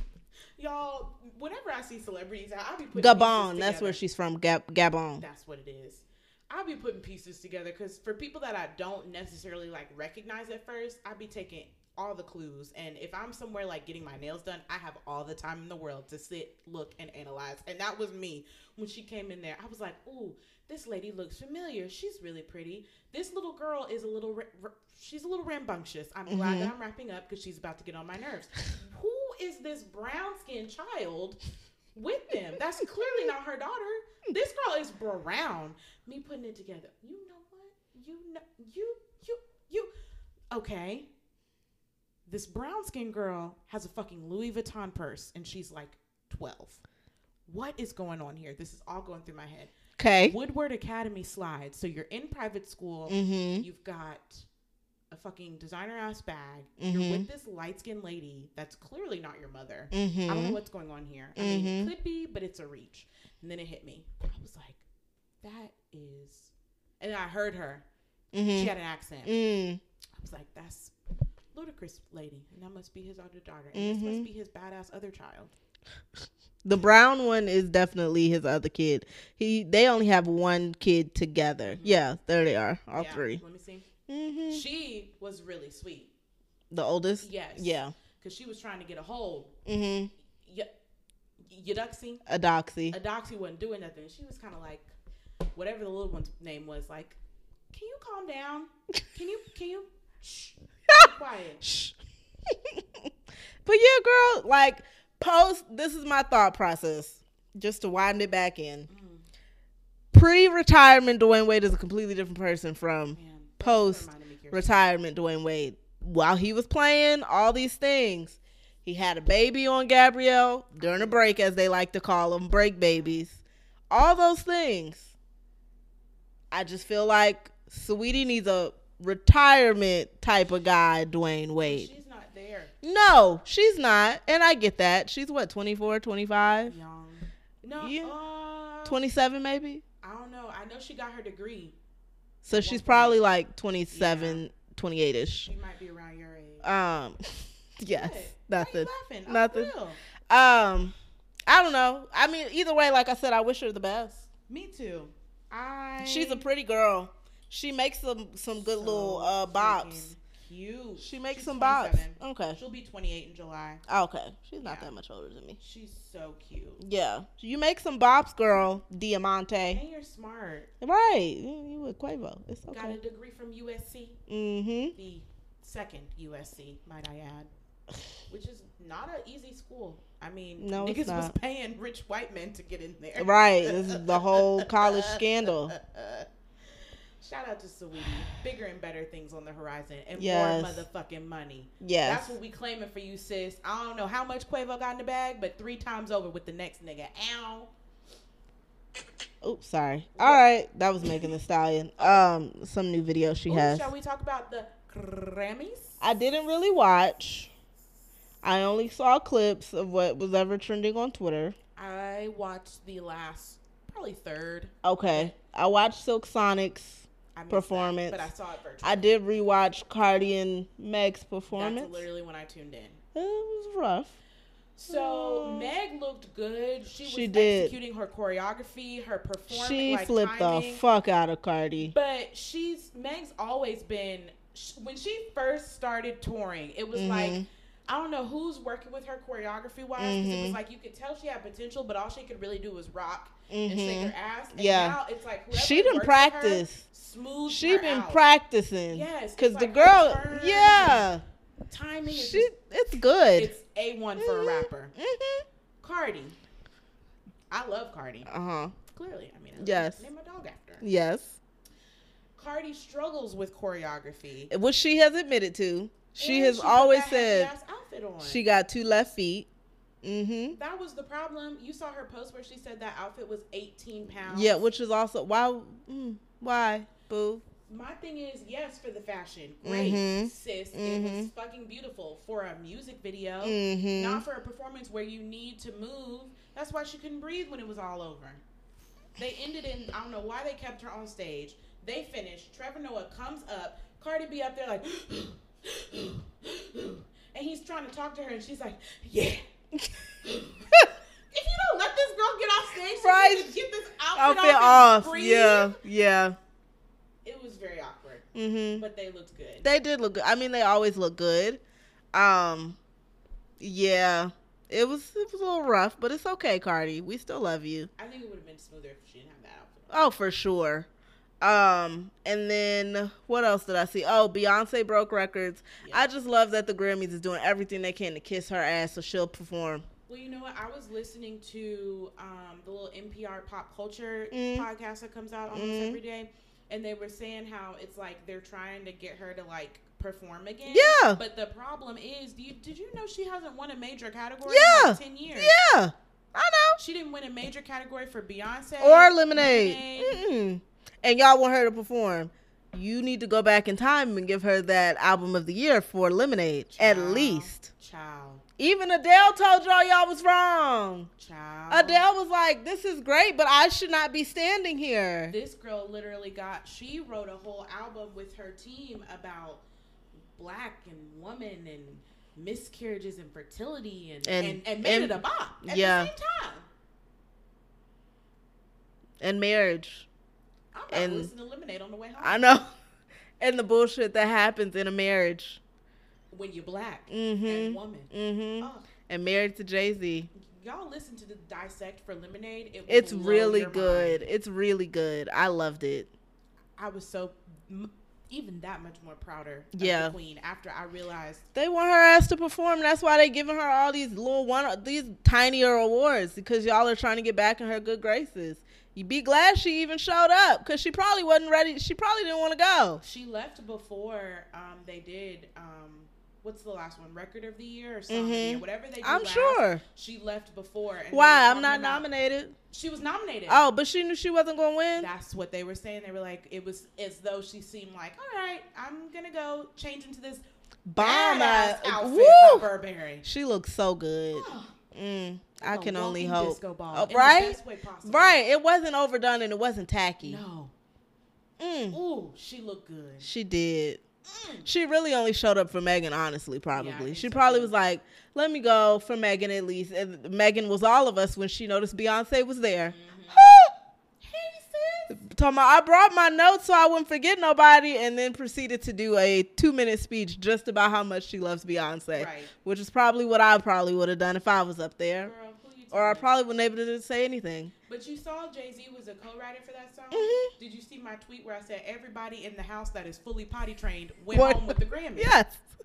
y'all. Whenever I see celebrities, I be putting Gabon. pieces That's together. where she's from. Gab- Gabon. That's what it is. I'll be putting pieces together because for people that I don't necessarily like recognize at first, I'd be taking all the clues. And if I'm somewhere like getting my nails done, I have all the time in the world to sit, look, and analyze. And that was me when she came in there. I was like, ooh, this lady looks familiar. She's really pretty. This little girl is a little, ra- she's a little rambunctious. I'm glad Mhm. that I'm wrapping up because she's about to get on my nerves. Who is this brown-skinned child with them? That's clearly not her daughter. This girl is brown. Me putting it together. You know what? You know you you you. Okay. This brown skinned girl has a fucking Louis Vuitton purse and she's like twelve. What is going on here? This is all going through my head. Okay. Woodward Academy slides. So you're in private school. Mm-hmm. You've got a fucking designer ass bag. Mhm. You're with this light skinned lady that's clearly not your mother. Mm-hmm. I don't know what's going on here. I mean, Mhm. it could be, but it's a reach. And then it hit me. I was like, that is. And then I heard her. Mm-hmm. She had an accent. Mm. I was like, that's Ludacris lady. And that must be his other daughter. And this Mhm. must be his badass other child. The brown one is definitely his other kid. He they only have one kid together. Mhm. Yeah, there they are, all Yeah, three. Let me see. Mm-hmm. She was really sweet. The oldest. Yes. Yeah. Because she was trying to get a hold. Mm-hmm. Y- Yuduxi. Adoxy. Adoxy wasn't doing nothing. She was kind of like, whatever the little one's name was, like, can you calm down? Can you, can you, shh, be quiet. Shh. But yeah, girl, like post. This is my thought process, just to wind it back in. Mm, Pre-retirement, Dwayne Wade is a completely different person from man, that Post reminded me of your- retirement Dwayne Wade. While he was playing all these things, he had a baby on Gabrielle during a break, as they like to call them, break babies. All those things. I just feel like Sweetie needs a retirement type of guy, Dwayne Wade. She's not there. No, she's not. And I get that. She's what, twenty-four, twenty-five, Young. No, Yeah. uh, twenty-seven maybe? I don't know. I know she got her degree. So she's probably like twenty-seven, twenty-eight-ish. She might be around your age. Um, yes, What? nothing. Why you laughing? I'm Nothing. real. Um, I don't know. I mean, either way, like I said, I wish her the best. Me too. I. She's a pretty girl. She makes some some good so little uh bops. freaking Cute. She makes She's some bops. twenty-seven. Okay. She'll be twenty-eight in July. Okay. She's not Yeah. that much older than me. She's so cute. Yeah. You make some bops, girl. Diamante. And you're smart. Right. You you with Quavo. It's Got a okay. degree from U S C. Mm-hmm. The second U S C, might I add. Which is not an easy school. I mean, No, it's niggas was not. paying rich white men to get in there. Right. This is the whole college scandal. Shout out to Saweetie. Bigger and better things on the horizon. And Yes. more motherfucking money. Yes. That's what we claiming for you, sis. I don't know how much Quavo got in the bag, but three times over with the next nigga. Ow. Oops, sorry. All right. That was Megan Thee Stallion. Um, some new video she Ooh, has. shall we talk about the Grammys? I didn't really watch. I only saw clips of what was ever trending on Twitter. I watched the last, probably third. Okay. I watched Silk Sonic's I missed performance. that, but I saw it virtually. I did rewatch Cardi and Meg's performance. That's literally when I tuned in. It was rough. So Uh, Meg looked good. She was she did. executing her choreography, her performance. She like, flipped timing. the fuck out of Cardi. But she's Meg's always been. When she first started touring, it was Mhm. like, I don't know who's working with her choreography wise. Because it was Mhm. like you could tell she had potential, but all she could really do was rock Mhm. and shake her ass. And Yeah. now it's like whoever She done works with her practice. smooths She her been out. practicing. Yes, Cause it's the like her girl, turns yeah, and timing is she, just, it's good. it's A one for a rapper. Mhm. Cardi. I love Cardi. Uh huh. Clearly, I mean, I Yes. name my dog after her. Yes. Cardi struggles with choreography. Which she has admitted to. She And has put always that said happy-ass outfit on. she got two left feet. Mm-hmm. That was the problem. You saw her post where she said that outfit was eighteen pounds. Yeah, which is also why. Mm, why, boo? My thing is, yes, for the fashion, great, Mhm. sis. It Mhm. was fucking beautiful for a music video, Mhm. not for a performance where you need to move. That's why she couldn't breathe when it was all over. They ended in, I don't know why they kept her on stage. They finished. Trevor Noah comes up. Cardi B up there like, and he's trying to talk to her, and she's like, yeah. If you don't let this girl get off stage, so Right. you can get this outfit, Outfit off, off. and breathe, Yeah, yeah. it was very awkward, Mm-hmm. but they looked good. They did look good. I mean, they always look good. Um, yeah. It was it was a little rough, but it's okay, Cardi. We still love you. I think it would have been smoother if she didn't have that outfit. Oh, for sure. Um, and then what else did I see? Oh, Beyonce broke records. Yeah. I just love that the Grammys is doing everything they can to kiss her ass so she'll perform. Well, you know what? I was listening to um, the little N P R pop culture Mm. podcast that comes out almost Mm. every day, and they were saying how it's like they're trying to get her to like perform again. Yeah. But the problem is, do you, did you know she hasn't won a major category Yeah. in like ten years? Yeah, I know. She didn't win a major category for Beyonce Or Lemonade. Lemonade. Mm-mm. And y'all want her to perform. You need to go back in time and give her that album of the year for Lemonade, at Child. least. Child. Even Adele told y'all y'all was wrong. Child. Adele was like, this is great, but I should not be standing here. This girl literally got, she wrote a whole album with her team about black and woman and miscarriages and fertility and, And- and, and, made and- it a bop at yeah. the same time. And marriage. I'm about And- to listen to Lemonade on the way home. I know. And the bullshit that happens in a marriage. When you're black Mm-hmm. and woman. Mm-hmm. Oh, And married to Jay-Z. y'all listen to the Dissect for Lemonade. It will It's blow really your good. mind. It's really good. I loved it. I was so, m- even that much more prouder of Yeah. the queen after I realized They want her ass to perform. That's why they giving her all these little one, these tinier awards, because y'all are trying to get back in her good graces. You be glad she even showed up, because she probably wasn't ready. She probably didn't want to go. she left before um, they did, um, what's the last one? Record of the Year or Song of the Mhm. Year? Whatever they did I'm last, sure. she left before. And they were Why? I'm talking not about- nominated. She was nominated. Oh, but she knew she wasn't going to win? That's what they were saying. They were like, it was as though she seemed like, all right, I'm going to go change into this Bomb badass ass- outfit Woo! by Burberry. She looks so good. Mm, I Like a can only walking hope. disco ball Oh, in the right? best way possible. Right. It wasn't overdone and it wasn't tacky. No. Mm, Ooh, she looked good. she did. Mm. She really only showed up for Megan, honestly, Yeah, I probably. think She so, probably too. was like, let me go for Megan at least. And Megan was all of us when she noticed Beyonce was there. Hey, sis. Talking about, I brought my notes so I wouldn't forget nobody, and then proceeded to do a two-minute speech just about how much she loves Beyonce. Right. Which is probably what I probably would have done if I was up there. Girl, who you Or I telling? probably wouldn't able to say anything. But you saw Jay-Z was a co-writer for that song? Mhm. Did you see my tweet where I said everybody in the house that is fully potty trained went What? home with the Grammy? Yes.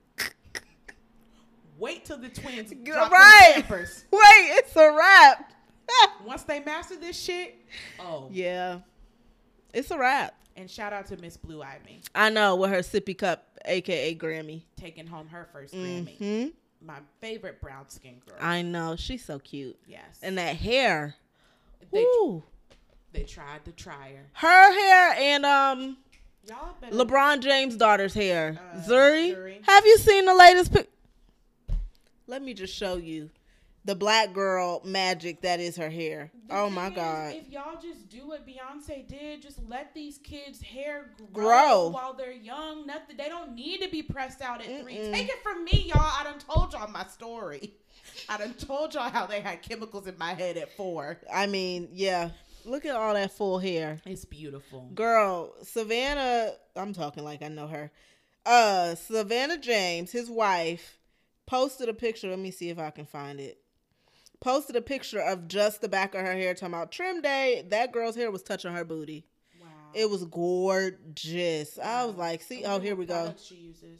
Wait till the twins G- drop right. them Pampers. Wait, it's a wrap. Once they master this shit, oh. Yeah. It's a wrap. And shout out to Miss Blue Ivy I know, with her sippy cup, a k a. Grammy. taking home her first Grammy. hmm My favorite brown skin girl. I know. She's so cute. yes. And that hair. they, Woo. they tried to try her. Her hair and um Y'all better. LeBron James' daughter's hair. Uh, Zuri. Zuri. Have you seen the latest pic? let me just show you the black girl magic that is her hair. The oh thing my is, God. If y'all just do what Beyonce did, just let these kids' hair grow, Grow. while they're young. Nothing. They don't need to be pressed out at Mm-mm. three. Take it from me, y'all. I done told y'all my story. I done told y'all how they had chemicals in my head at four. I mean, yeah. Look at all that full hair. It's beautiful. Girl, Savannah, I'm talking like I know her. Uh, Savannah James, his wife, posted a picture. Let me see if I can find it. Posted a picture of just the back of her hair, talking about trim day. That girl's hair was touching her booty. Wow. It was gorgeous. Wow. I was like, see, oh, here we go. She uses.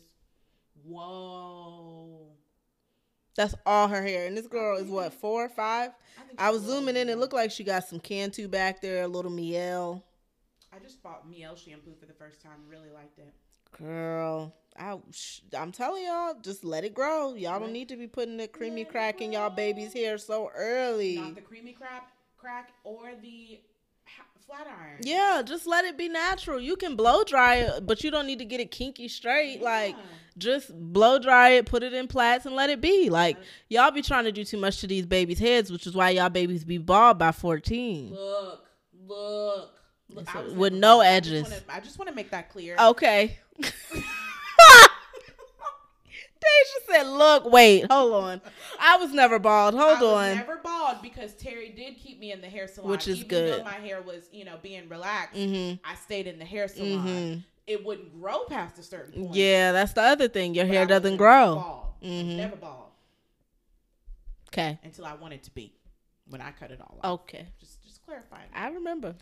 Whoa. That's all her hair. And this girl is what, four or five? I, I was zooming in. It looked like she got some Cantu back there, a little Miel. I just bought Miel shampoo for the first time. Really liked it. Girl, I, I'm telling y'all, just let it grow. Y'all don't need to be putting the creamy crack in y'all baby's hair so early. Not the creamy crack, crack or the flat iron. Yeah, just let it be natural. You can blow dry it, but you don't need to get it kinky straight. Yeah. Like, just blow dry it, put it in plaits, and let it be. Like, y'all be trying to do too much to these babies' heads, which is why y'all babies be bald by fourteen. Look, look. look with no bald. edges. I just want to make that clear. Okay. Deja said, look, wait, hold on. I was never bald. Hold I was on. never bald because Terry did keep me in the hair salon. Which is Even good. though my hair was, you know, being relaxed, mm-hmm. I stayed in the hair salon. Mm-hmm. It wouldn't grow past a certain point. Yeah, that's the other thing. Your but hair I doesn't grow. Bald. Mm-hmm. I was never bald. Okay. Until I wanted to be when I cut it all off. Okay. Just just clarifying. I remember.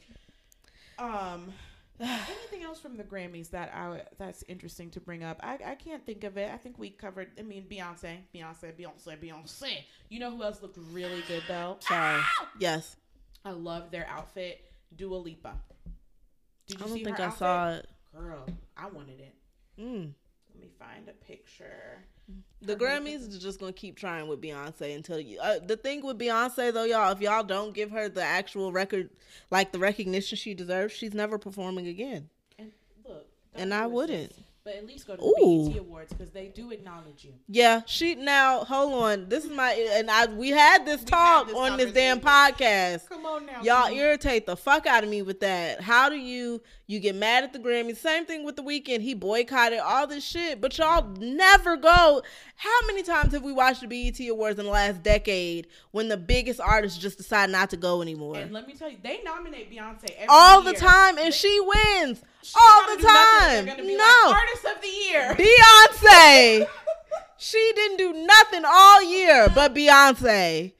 Um... Anything else from the Grammys that I that's interesting to bring up? I, I can't think of it. I think we covered. I mean, Beyonce, Beyonce, Beyonce, Beyonce. You know who else looked really good though? Sorry. Yes. I love their outfit. Dua Lipa. Did you I don't see think her I outfit? saw it. Girl, I wanted it. Mm. Let me find a picture. The Grammys is just gonna keep trying with Beyonce until you. Uh, the thing with Beyonce though, y'all, if y'all don't give her the actual record, like the recognition she deserves, she's never performing again. And look, and I wouldn't. This, but at least go to Ooh. the B E T Awards because they do acknowledge you. Yeah, she now. Hold on, this is my and I. We had this we talk this on this damn podcast. Come on now, y'all please. irritate the fuck out of me with that. How do you you get mad at the Grammys? Same thing with The Weeknd. He boycotted all this shit, but y'all never go. How many times have we watched the B E T Awards in the last decade when the biggest artists just decide not to go anymore? And let me tell you, they nominate Beyonce every all year. the time, and they, she wins she all the time. No, like, artist of the year, Beyonce. She didn't do nothing all year but Beyonce.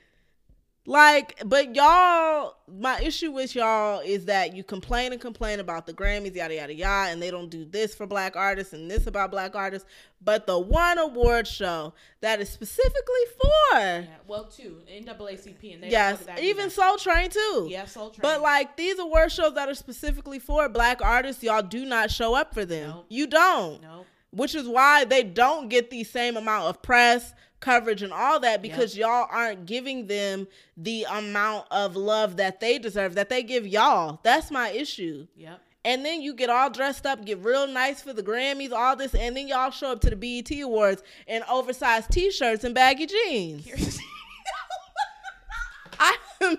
Like, but y'all, my issue with y'all is that you complain and complain about the Grammys, yada, yada, yada, and they don't do this for black artists and this about black artists. But the one award show that is specifically for. Yeah, well, two, N double A C P. And they yes, that even either. Soul Train, too. Yeah, Soul Train. But, like, these award shows that are specifically for black artists, y'all do not show up for them. Nope. You don't. Nope. Which is why they don't get the same amount of press, coverage, and all that, because yep. y'all aren't giving them the amount of love that they deserve, that they give y'all. That's my issue. Yep. And then you get all dressed up, get real nice for the Grammys, all this, and then y'all show up to the B E T Awards in oversized T-shirts and baggy jeans. I,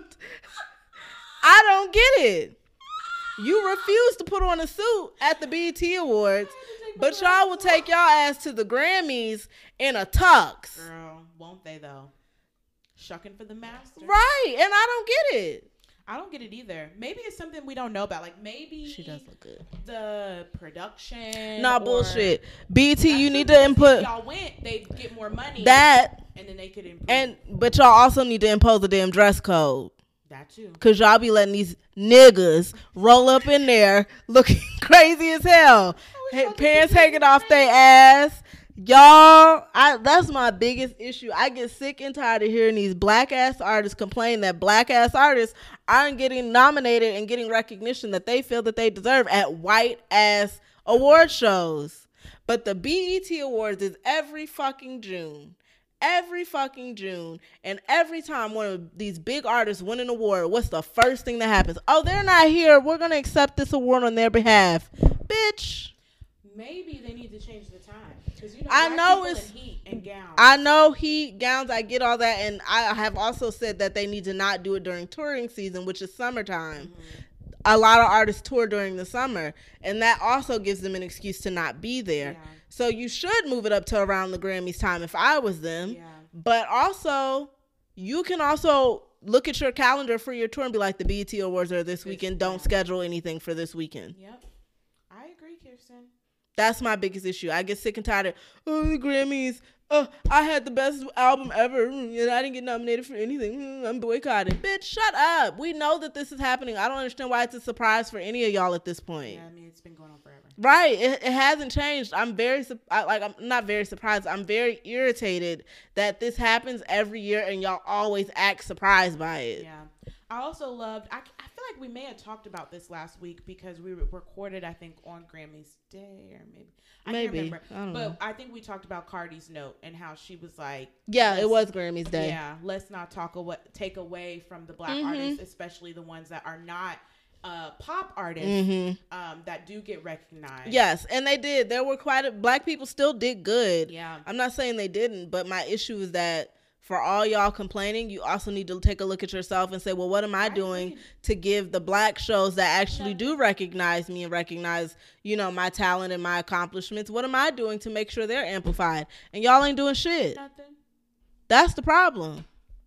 I don't get it. You refuse to put on a suit at the B E T Awards, but y'all will take y'all ass to the Grammys in a tux. Girl, won't they though? Shucking for the master. Right, and I don't get it. I don't get it either. Maybe it's something we don't know about. Like maybe she does look good. The production. Nah, bullshit. B E T, you need to input. If y'all went, they'd get more money. That and then they could improve. And but y'all also need to impose a damn dress code. That too. Cause y'all be letting these niggas roll up in there looking crazy as hell. Hey, pants hanging off their ass. Y'all, I that's my biggest issue. I get sick and tired of hearing these black ass artists complain that black ass artists aren't getting nominated and getting recognition that they feel that they deserve at white ass award shows. But the B E T Awards is every fucking June. Every fucking June, and every time one of these big artists win an award, what's the first thing that happens? Oh, they're not here. We're going to accept this award on their behalf. Bitch. Maybe they need to change the time because you know I black know people it's in heat and gowns. I know heat gowns. I get all that, and I have also said that they need to not do it during touring season, which is summertime. Mm-hmm. A lot of artists tour during the summer, and that also gives them an excuse to not be there. Yeah. So you should move it up to around the Grammys time if I was them. Yeah. But also, you can also look at your calendar for your tour and be like, the B E T Awards are this, this weekend. Don't yeah. schedule anything for this weekend. Yep. I agree, Kirsten. That's my biggest issue. I get sick and tired of, oh, the Grammys. Oh, I had the best album ever, and I didn't get nominated for anything. I'm boycotting. Bitch, shut up. We know that this is happening. I don't understand why it's a surprise for any of y'all at this point. Yeah, I mean, it's been going on forever. Right. It, it hasn't changed. I'm very, I, like, I'm not very surprised. I'm very irritated that this happens every year, and y'all always act surprised by it. Yeah. I also loved, I, I feel like we may have talked about this last week because we recorded, I think, on Grammys Day or maybe. I maybe. can't remember. I don't but know. I think we talked about Cardi's note and how she was like. Yeah, it was Grammys Day. Yeah, let's not talk away, take away from the black mm-hmm. artists, especially the ones that are not uh, pop artists mm-hmm. um, that do get recognized. Yes, and they did. There were quite a, black people still did good. Yeah. I'm not saying they didn't, but my issue is that for all y'all complaining, you also need to take a look at yourself and say, well, what am I, I doing agree. to give the black shows that actually do recognize me and recognize, you know, my talent and my accomplishments? What am I doing to make sure they're amplified? And y'all ain't doing shit. Nothing. That's the problem.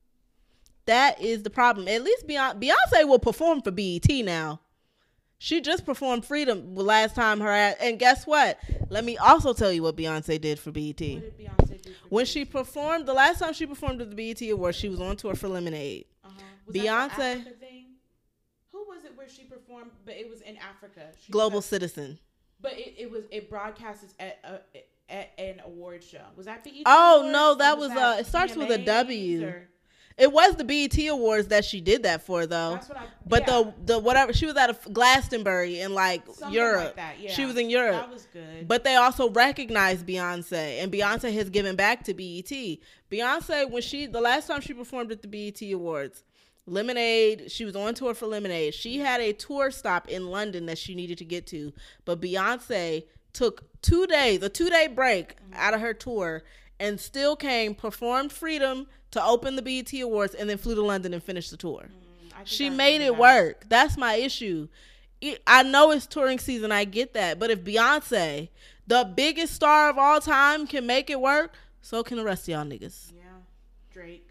That is the problem. At least Beyonce, Beyonce will perform for B E T now. She just performed Freedom last time her ass, and guess what? Let me also tell you what Beyonce did for B E T. What did Beyonce do for When B E T? she performed, the last time she performed at the B E T Awards, she was on tour for Lemonade. Uh-huh. Was Beyonce. That the Africa thing? Who was it where she performed? But it was in Africa. She Global was at, Citizen. But it, it was it broadcasts at a, at an award show. Was that B E T? Oh Awards, no, that was, was that uh. It starts V M As with a W. Or? It was the B E T Awards that she did that for, though. That's what I, but yeah. the the whatever, she was at a Glastonbury in like Something Europe. Like that, yeah. She was in Europe. That was good. But they also recognized Beyonce, and Beyonce has given back to B E T. Beyonce, when she the last time she performed at the B E T Awards, Lemonade, she was on tour for Lemonade. She had a tour stop in London that she needed to get to, but Beyonce took two days, a two day break mm-hmm. out of her tour, and still came, performed Freedom to open the B E T Awards, and then flew to London and finished the tour. Mm, she made it that. work. That's my issue. It, I know it's touring season. I get that. But if Beyonce, the biggest star of all time, can make it work, so can the rest of y'all niggas. Yeah. Drake.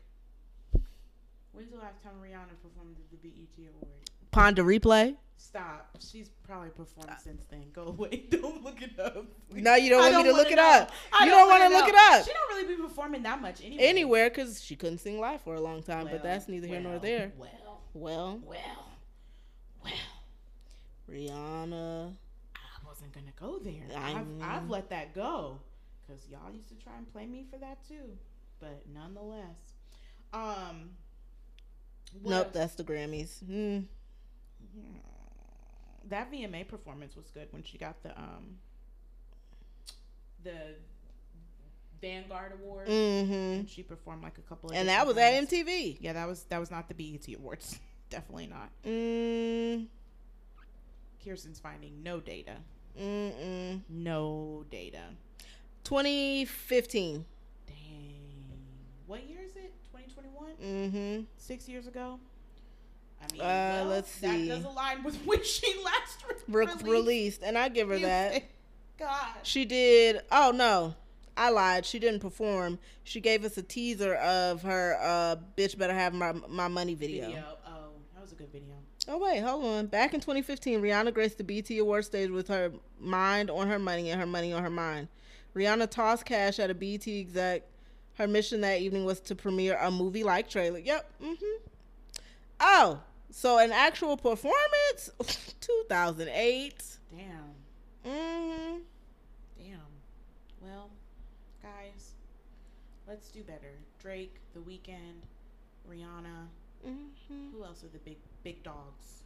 When's the last time Rihanna performed at the B E T Awards? Ponder replay. Stop. She's probably performed uh, since then. Go away. Don't look it up. No, you don't want don't me to look it know. up. I you don't, don't want to know. look it up. She don't really be performing that much anyway. Anywhere, because she couldn't sing live for a long time. Well, but that's neither well, here nor there. Well, well, well, well. Rihanna. I wasn't gonna go there. I I've, mean, I've let that go because y'all used to try and play me for that too. But nonetheless, um. Nope, else? That's the Grammys. Hmm. Yeah. That V M A performance was good when she got the um the Vanguard Award. Mm-hmm. And she performed like a couple of and that was times. At M T V. Yeah, that was that was not the B E T Awards. Definitely not. Mm. Kirsten's finding no data. Mm-mm. No data. twenty fifteen. Dang. What year is it? twenty twenty-one? Mm-hmm. Six years ago? I mean, uh, well, let's see. That does align with when she last re- released. released. And I give her you that. Say, God. She did. Oh, no. I lied. She didn't perform. She gave us a teaser of her uh, Bitch Better Have My, my Money video. video. Oh, that was a good video. Oh, wait. Hold on. Back in twenty fifteen, Rihanna graced the B E T Award stage with her mind on her money and her money on her mind. Rihanna tossed cash at a B E T exec. Her mission that evening was to premiere a movie-like trailer. Yep. Mm-hmm. Oh, so an actual performance? two thousand eight. Damn. Mm-hmm. Damn. Well, guys, let's do better. Drake, The Weeknd, Rihanna. Mm-hmm. Who else are the big big dogs?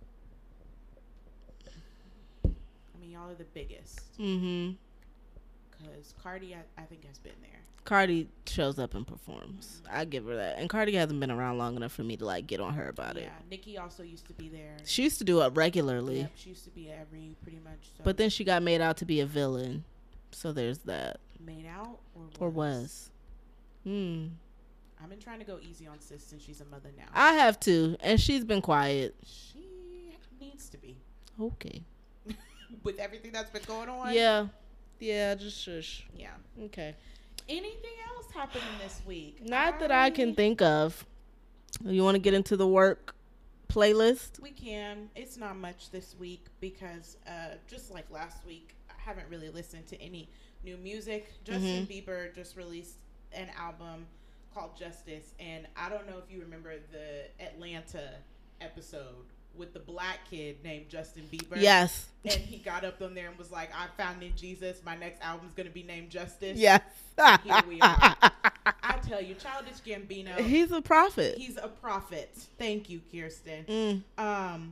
I mean, y'all are the biggest. Mm-hmm. because Cardi, I, I think, has been there. Cardi shows up and performs. Mm-hmm. I give her that. And Cardi hasn't been around long enough for me to like get on her about yeah, it. Yeah, Nicki also used to be there. She used to do it regularly. Yep, she used to be every pretty much. So. But then she got made out to be a villain. So there's that. Made out or was? Or was. Hmm. I've been trying to go easy on sis since she's a mother now. I have to. And she's been quiet. She needs to be. Okay. With everything that's been going on? Yeah. Yeah, just shush. Yeah. Okay. Anything else happening this week? Not I... that I can think of. You want to get into the work playlist? We can. It's not much this week because uh, just like last week, I haven't really listened to any new music. Justin mm-hmm. Bieber just released an album called Justice, and I don't know if you remember the Atlanta episode with the black kid named Justin Bieber. Yes. And he got up on there and was like, I found in Jesus. My next album's going to be named Justice. Yes. And here we are. I tell you, Childish Gambino. He's a prophet. He's a prophet. Thank you, Kirsten. Mm. Um,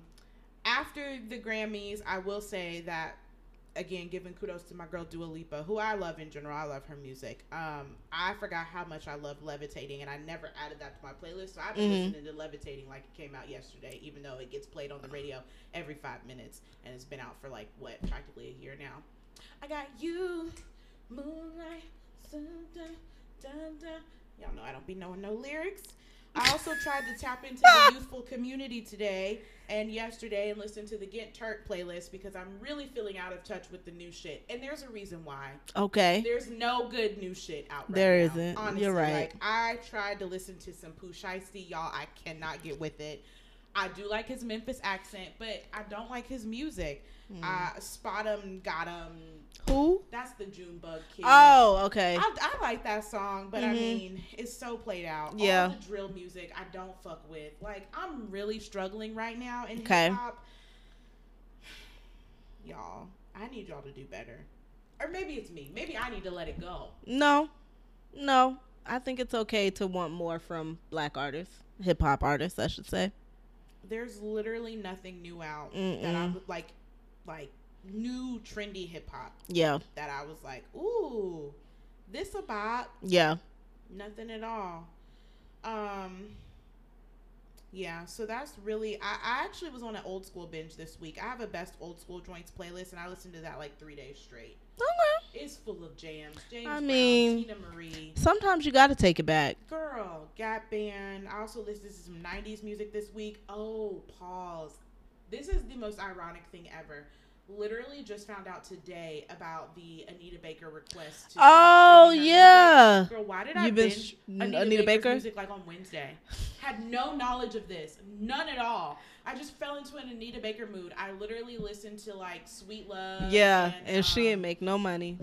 after the Grammys, I will say that, again, giving kudos to my girl Dua Lipa, who I love in general. I love her music. Um, I forgot how much I love Levitating, and I never added that to my playlist. So I've been mm-hmm. listening to Levitating like it came out yesterday, even though it gets played on the radio every five minutes, and it's been out for like what, practically a year now. I got you, moonlight, dun, dun, dun, dun. Y'all know I don't be knowing no lyrics. I also tried to tap into the youthful community today and yesterday and listen to the Get Turk playlist because I'm really feeling out of touch with the new shit. And there's a reason why. Okay. There's no good new shit out right there now. There isn't. Honestly, You're right. Like, I tried to listen to some Pooh Shiesty. Y'all, I cannot get with it. I do like his Memphis accent, but I don't like his music. Mm. Uh, Spot 'em, Got 'em. Who? That's the Junebug kid. Oh, okay. I, I like that song, but mm-hmm. I mean, it's so played out. Yeah. All the drill music, I don't fuck with. Like, I'm really struggling right now in okay. hip hop. Y'all, I need y'all to do better. Or maybe it's me. Maybe I need to let it go. No. No. I think it's okay to want more from black artists. Hip hop artists, I should say. There's literally nothing new out Mm-mm. that I would like, like new trendy hip hop. Yeah. That I was like, ooh, this a bop. Yeah. Nothing at all. Um. Yeah, so that's really. I, I actually was on an old school binge this week. I have a best old school joints playlist, and I listened to that like three days straight. Okay. It's full of jams. James I Brown, mean, Tina Marie. Sometimes you got to take it back. Girl, Gap Band. I also listened to some nineties music this week. Oh, pause. This is the most ironic thing ever. Literally just found out today about the Anita Baker request. To oh, yeah. Music. Girl, why did I You've been binge sh- Anita, Anita Baker's Baker? music like on Wednesday? Had no knowledge of this. None at all. I just fell into an Anita Baker mood. I literally listened to like Sweet Love. Yeah, and, and um, she didn't make no money.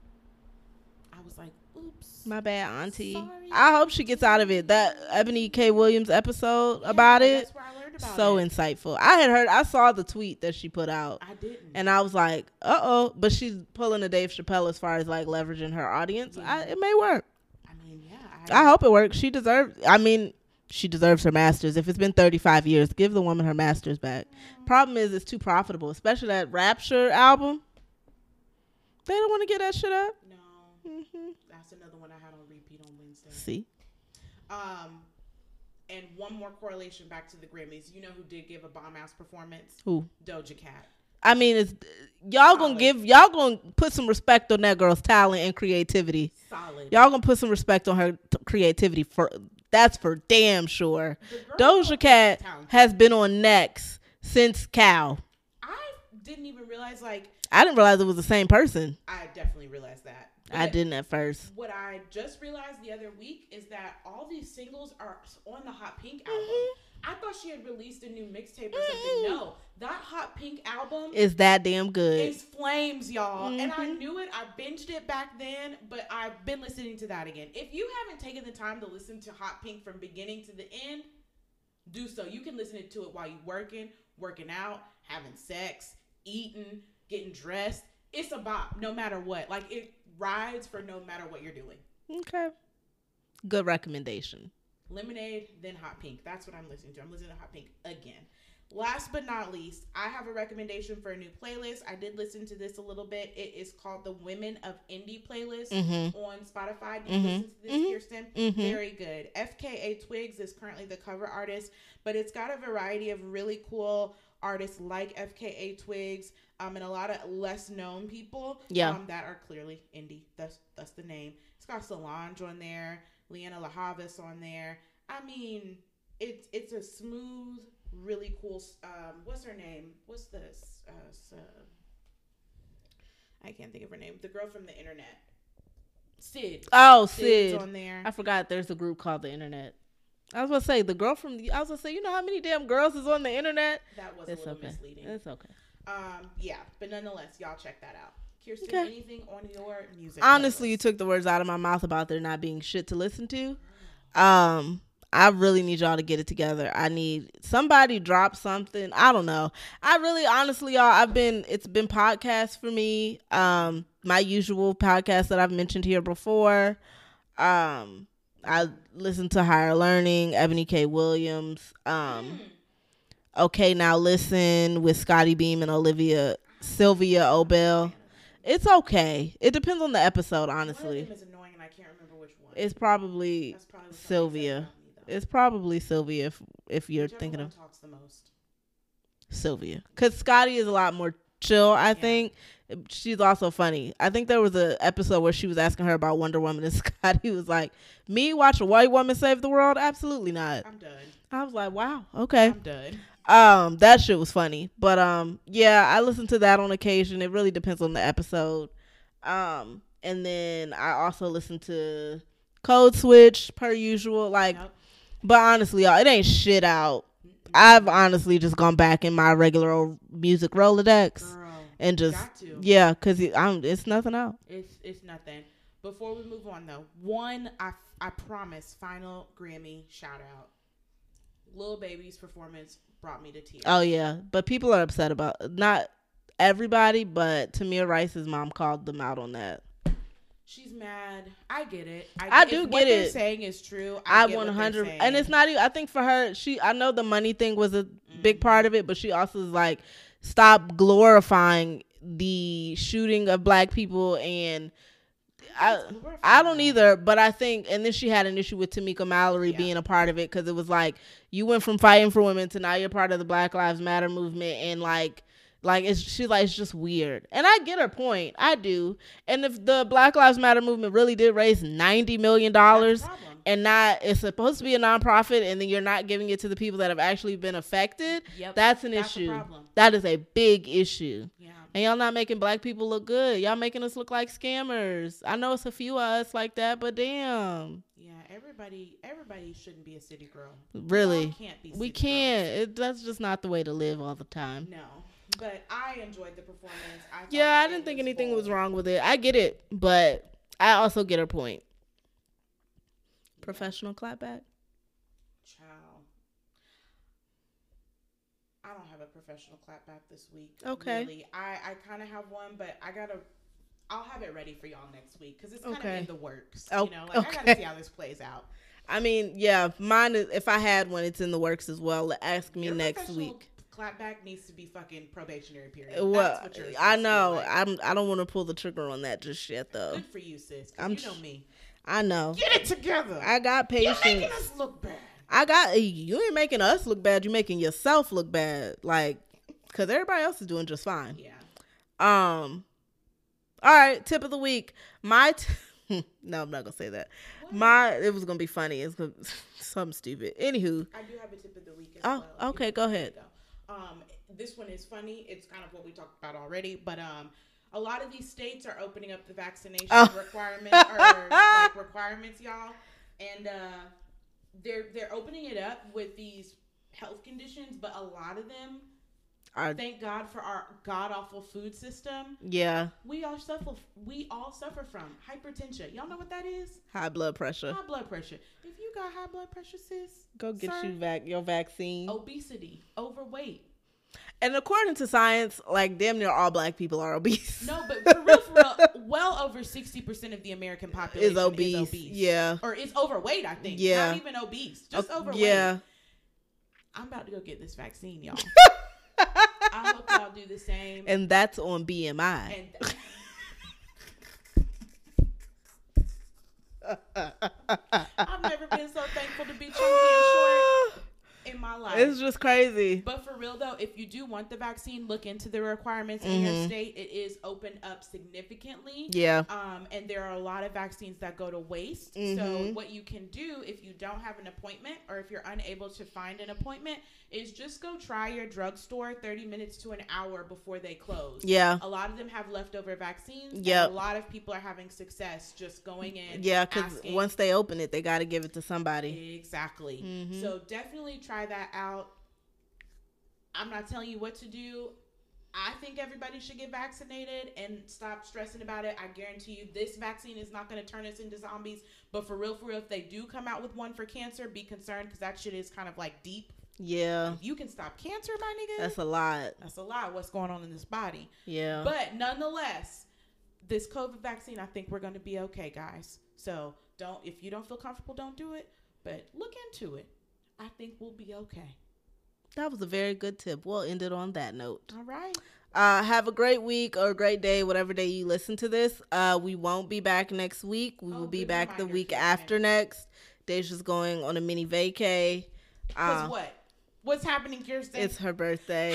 I was like, oops. My bad, auntie. Sorry. I hope she gets out of it. That Ebony K. Williams episode yeah, about it. That's where I learned about so it. insightful. I had heard, I saw the tweet that she put out. I didn't. And I was like, uh oh. But she's pulling a Dave Chappelle as far as like leveraging her audience. Yeah. I, it may work. I mean, yeah. I, I hope it works. She deserves, I mean, she deserves her masters. If it's been thirty-five years, give the woman her masters back. Mm. Problem is, it's too profitable, especially that Rapture album. They don't want to get that shit up. No. Mm-hmm. That's another one I had on repeat on Wednesday. See? Um, and one more correlation back to the Grammys. You know who did give a bomb ass performance? Who? Doja Cat. I mean, it's y'all gonna give y'all gonna put some respect on that girl's talent and creativity. Solid. Y'all gonna put some respect on her t- creativity for that's for damn sure. Doja Cat has been on Next since Cow. I didn't even realize like I didn't realize it was the same person. I definitely realized that. But I didn't at first. What I just realized the other week is that all these singles are on the Hot Pink album. Mm-hmm. I thought she had released a new mixtape or something. No, that Hot Pink album is that damn good. It's flames, y'all. Mm-hmm. And I knew it. I binged it back then, but I've been listening to that again. If you haven't taken the time to listen to Hot Pink from beginning to the end, do so. You can listen to it while you're working, working out, having sex, eating, getting dressed. It's a bop, no matter what. Like, it rides for no matter what you're doing. Okay. Good recommendation. Lemonade, then Hot Pink. That's what I'm listening to. I'm listening to Hot Pink again. Last but not least, I have a recommendation for a new playlist. I did listen to this a little bit. It is called the Women of Indie playlist Mm-hmm. on Spotify. Did you Mm-hmm. listen to this, Mm-hmm. Kirsten? Mm-hmm. Very good. F K A Twigs is currently the cover artist, but it's got a variety of really cool artists like F K A Twigs um, and a lot of less known people Yeah. um, that are clearly indie. That's, that's the name. It's got Solange on there, Leanna LaHavis on there. I mean, it's it's a smooth, really cool. Um, what's her name? What's this? Uh, so, I can't think of her name. The girl from the internet, Sid. Oh, Sid's Sid. on there. I forgot there's a group called the Internet. I was gonna say the girl from the, I was gonna say, you know how many damn girls is on the internet? That was It's a little okay. misleading. It's okay. Um, yeah, but nonetheless, y'all check that out. Kirsten, Okay. anything on your music? Honestly, you playlist? took the words out of my mouth about there not being shit to listen to. Um, I really need y'all to get it together. I need somebody drop something. I don't know. I really, honestly, y'all, I've been, it's been podcasts for me. Um, my usual podcast that I've mentioned here before. Um, I listen to Higher Learning, Ebony K. Williams. Um, Okay, Now Listen with Scotty Beam and Olivia, Sylvia Obel. It's okay. It depends on the episode, One of honestly. them is annoying, and I can't remember which one. It's probably That's probably what somebody Sylvia. said about me, though. It's probably Sylvia if, if you're Whichever thinking one of talks the most. Sylvia. Because Scotty is a lot more chill, I Yeah. think. She's also funny. I think there was an episode where she was asking her about Wonder Woman and Scotty was like, me watch a white woman save the world? Absolutely not. I'm done. I was like, wow, okay. I'm done. Um, that shit was funny. But um, yeah, I listen to that on occasion. It really depends on the episode. Um, and then I also listen to Code Switch per usual. Like, Yep. but honestly, y'all, it ain't shit out. I've honestly just gone back in my regular old music Rolodex Girl, and just got to. yeah, cause it, I'm it's nothing out. It's it's nothing. Before we move on though, one I I promise final Grammy shout out. Lil Baby's performance brought me to tears. Oh yeah, but people are upset about not everybody, but Tamir Rice's mom called them out on that. She's mad. I get it. I if do what get they're it. saying is true. I I, get what they're one hundred saying. and it's not even I think for her she I know the money thing was a big Mhm. part of it, but she also is like stop glorifying the shooting of black people and I It's glorified. I don't either, but I think and then she had an issue with Tamika Mallory Yeah. being a part of it cuz it was like you went from fighting for women to now you're part of the Black Lives Matter movement and like Like it's she's like it's just weird, and I get her point. I do. And if the Black Lives Matter movement really did raise ninety million dollars, That's the problem. and not it's supposed to be a nonprofit, and then you're not giving it to the people that have actually been affected, Yep. that's an That's the issue. problem. That is a big issue. Yeah. And y'all not making black people look good. Y'all making us look like scammers. I know it's a few of us like that, but damn, Yeah. Everybody. Everybody shouldn't be a city girl. really, Y'all can't be. we city can't. It, that's just not the way to live all the time. girls. No. But I enjoyed the performance. I thought Yeah, I it didn't think was anything bold. was wrong with it. I get it, but I also get her point. Professional clapback. Child. I don't have a professional clapback this week. Okay. Really. I, I kind of have one, but I gotta. I'll have it ready for y'all next week because it's kind of Okay. in the works. Oh, you know, like I okay. gotta see how this plays out. I mean, yeah, mine is, if I had one, it's in the works as well. Ask me Your next professional week. Clapback needs to be fucking probationary period. Well, That's what yours I needs to be know. like. I'm. I don't want to pull the trigger on that just yet, though. Good for you, sis. 'Cause I'm you sh- know me. I know. Get it together. I got You're patience. making us look bad. I got. You ain't making us look bad. You're making yourself look bad. Like, cause everybody else is doing just fine. Yeah. Um. All right. Tip of the week. My. T- no, I'm not gonna say that. What? My. It was gonna be funny. It's gonna something stupid. Anywho. I do have a tip of the week as Oh, well. if you okay, want go me to ahead. go. Um, this one is funny. It's kind of what we talked about already, but um, a lot of these states are opening up the vaccination Oh. requirements or like requirements, y'all, and uh, they're they're opening it up with these health conditions, but a lot of them, Our, thank God for our god awful food system, yeah. we all suffer. We all suffer from hypertension. Y'all know what that is? High blood pressure. High blood pressure. If you got high blood pressure, sis, Go get sir, you vac your vaccine. obesity, overweight. And according to science, like damn near all black people are obese. No, but for real, for real, well over sixty percent of the American population is obese. is obese. Yeah. Or is overweight, I think. Yeah. Not even obese, just Okay, overweight. Yeah. I'm about to go get this vaccine, y'all. I hope y'all do the same. And that's on B M I. And th- I've never been so thankful to be chunky and short in my life. It's just crazy. But for real though, if you do want the vaccine, look into the requirements in Mm-hmm. your state. It is opened up significantly. Yeah. Um, and there are a lot of vaccines that go to waste. Mm-hmm. So what you can do if you don't have an appointment or if you're unable to find an appointment is just go try your drugstore thirty minutes to an hour before they close. Yeah. A lot of them have leftover vaccines. Yep. And a lot of people are having success just going in. Yeah, because asking- once they open it, they got to give it to somebody. Exactly. Mhm. So definitely try that out. I'm not telling you what to do. I think everybody should get vaccinated and stop stressing about it. I guarantee you this vaccine is not going to turn us into zombies. But for real, for real, if they do come out with one for cancer, be concerned because that shit is kind of like deep. Yeah. If you can stop cancer, my nigga, That's a lot. that's a lot. What's going on in this body? Yeah. But nonetheless, this COVID vaccine, I think we're going to be okay, guys. So don't, if you don't feel comfortable, don't do it. But look into it. I think we'll be okay. That was a very good tip. We'll end it on that note. All right. Uh, have a great week or a great day, whatever day you listen to this. Uh, we won't be back next week. We Oh, will be good back the reminder, week Shannon. after next. Deja's going on a mini vacay. Because Uh, what? What's happening, Kirsten? it's her birthday.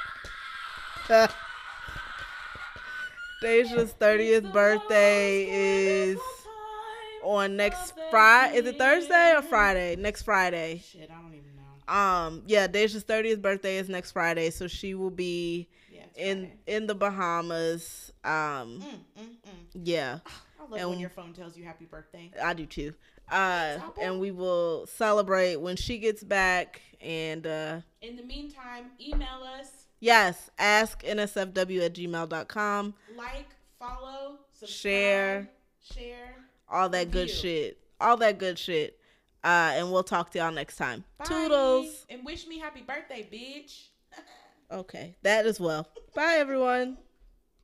Deja's thirtieth birthday is on next Friday. Is it Thursday or Friday? Next Friday. Shit, I don't even know. Um, yeah, Deja's thirtieth birthday is next Friday, so she will be Yeah, it's in Friday. in the Bahamas. Um, Mm, mm, mm. yeah, I love And- when your phone tells you happy birthday. I do too. Uh, Stop it. and we will celebrate when she gets back. And uh, In the meantime, email us, yes, ask N S F W at gmail dot com. like, follow, subscribe, Share. share. All that good Review. shit. All that good shit. Uh, and we'll talk to y'all next time. Bye. Toodles. And wish me happy birthday, bitch. Okay, that as well. Bye, everyone.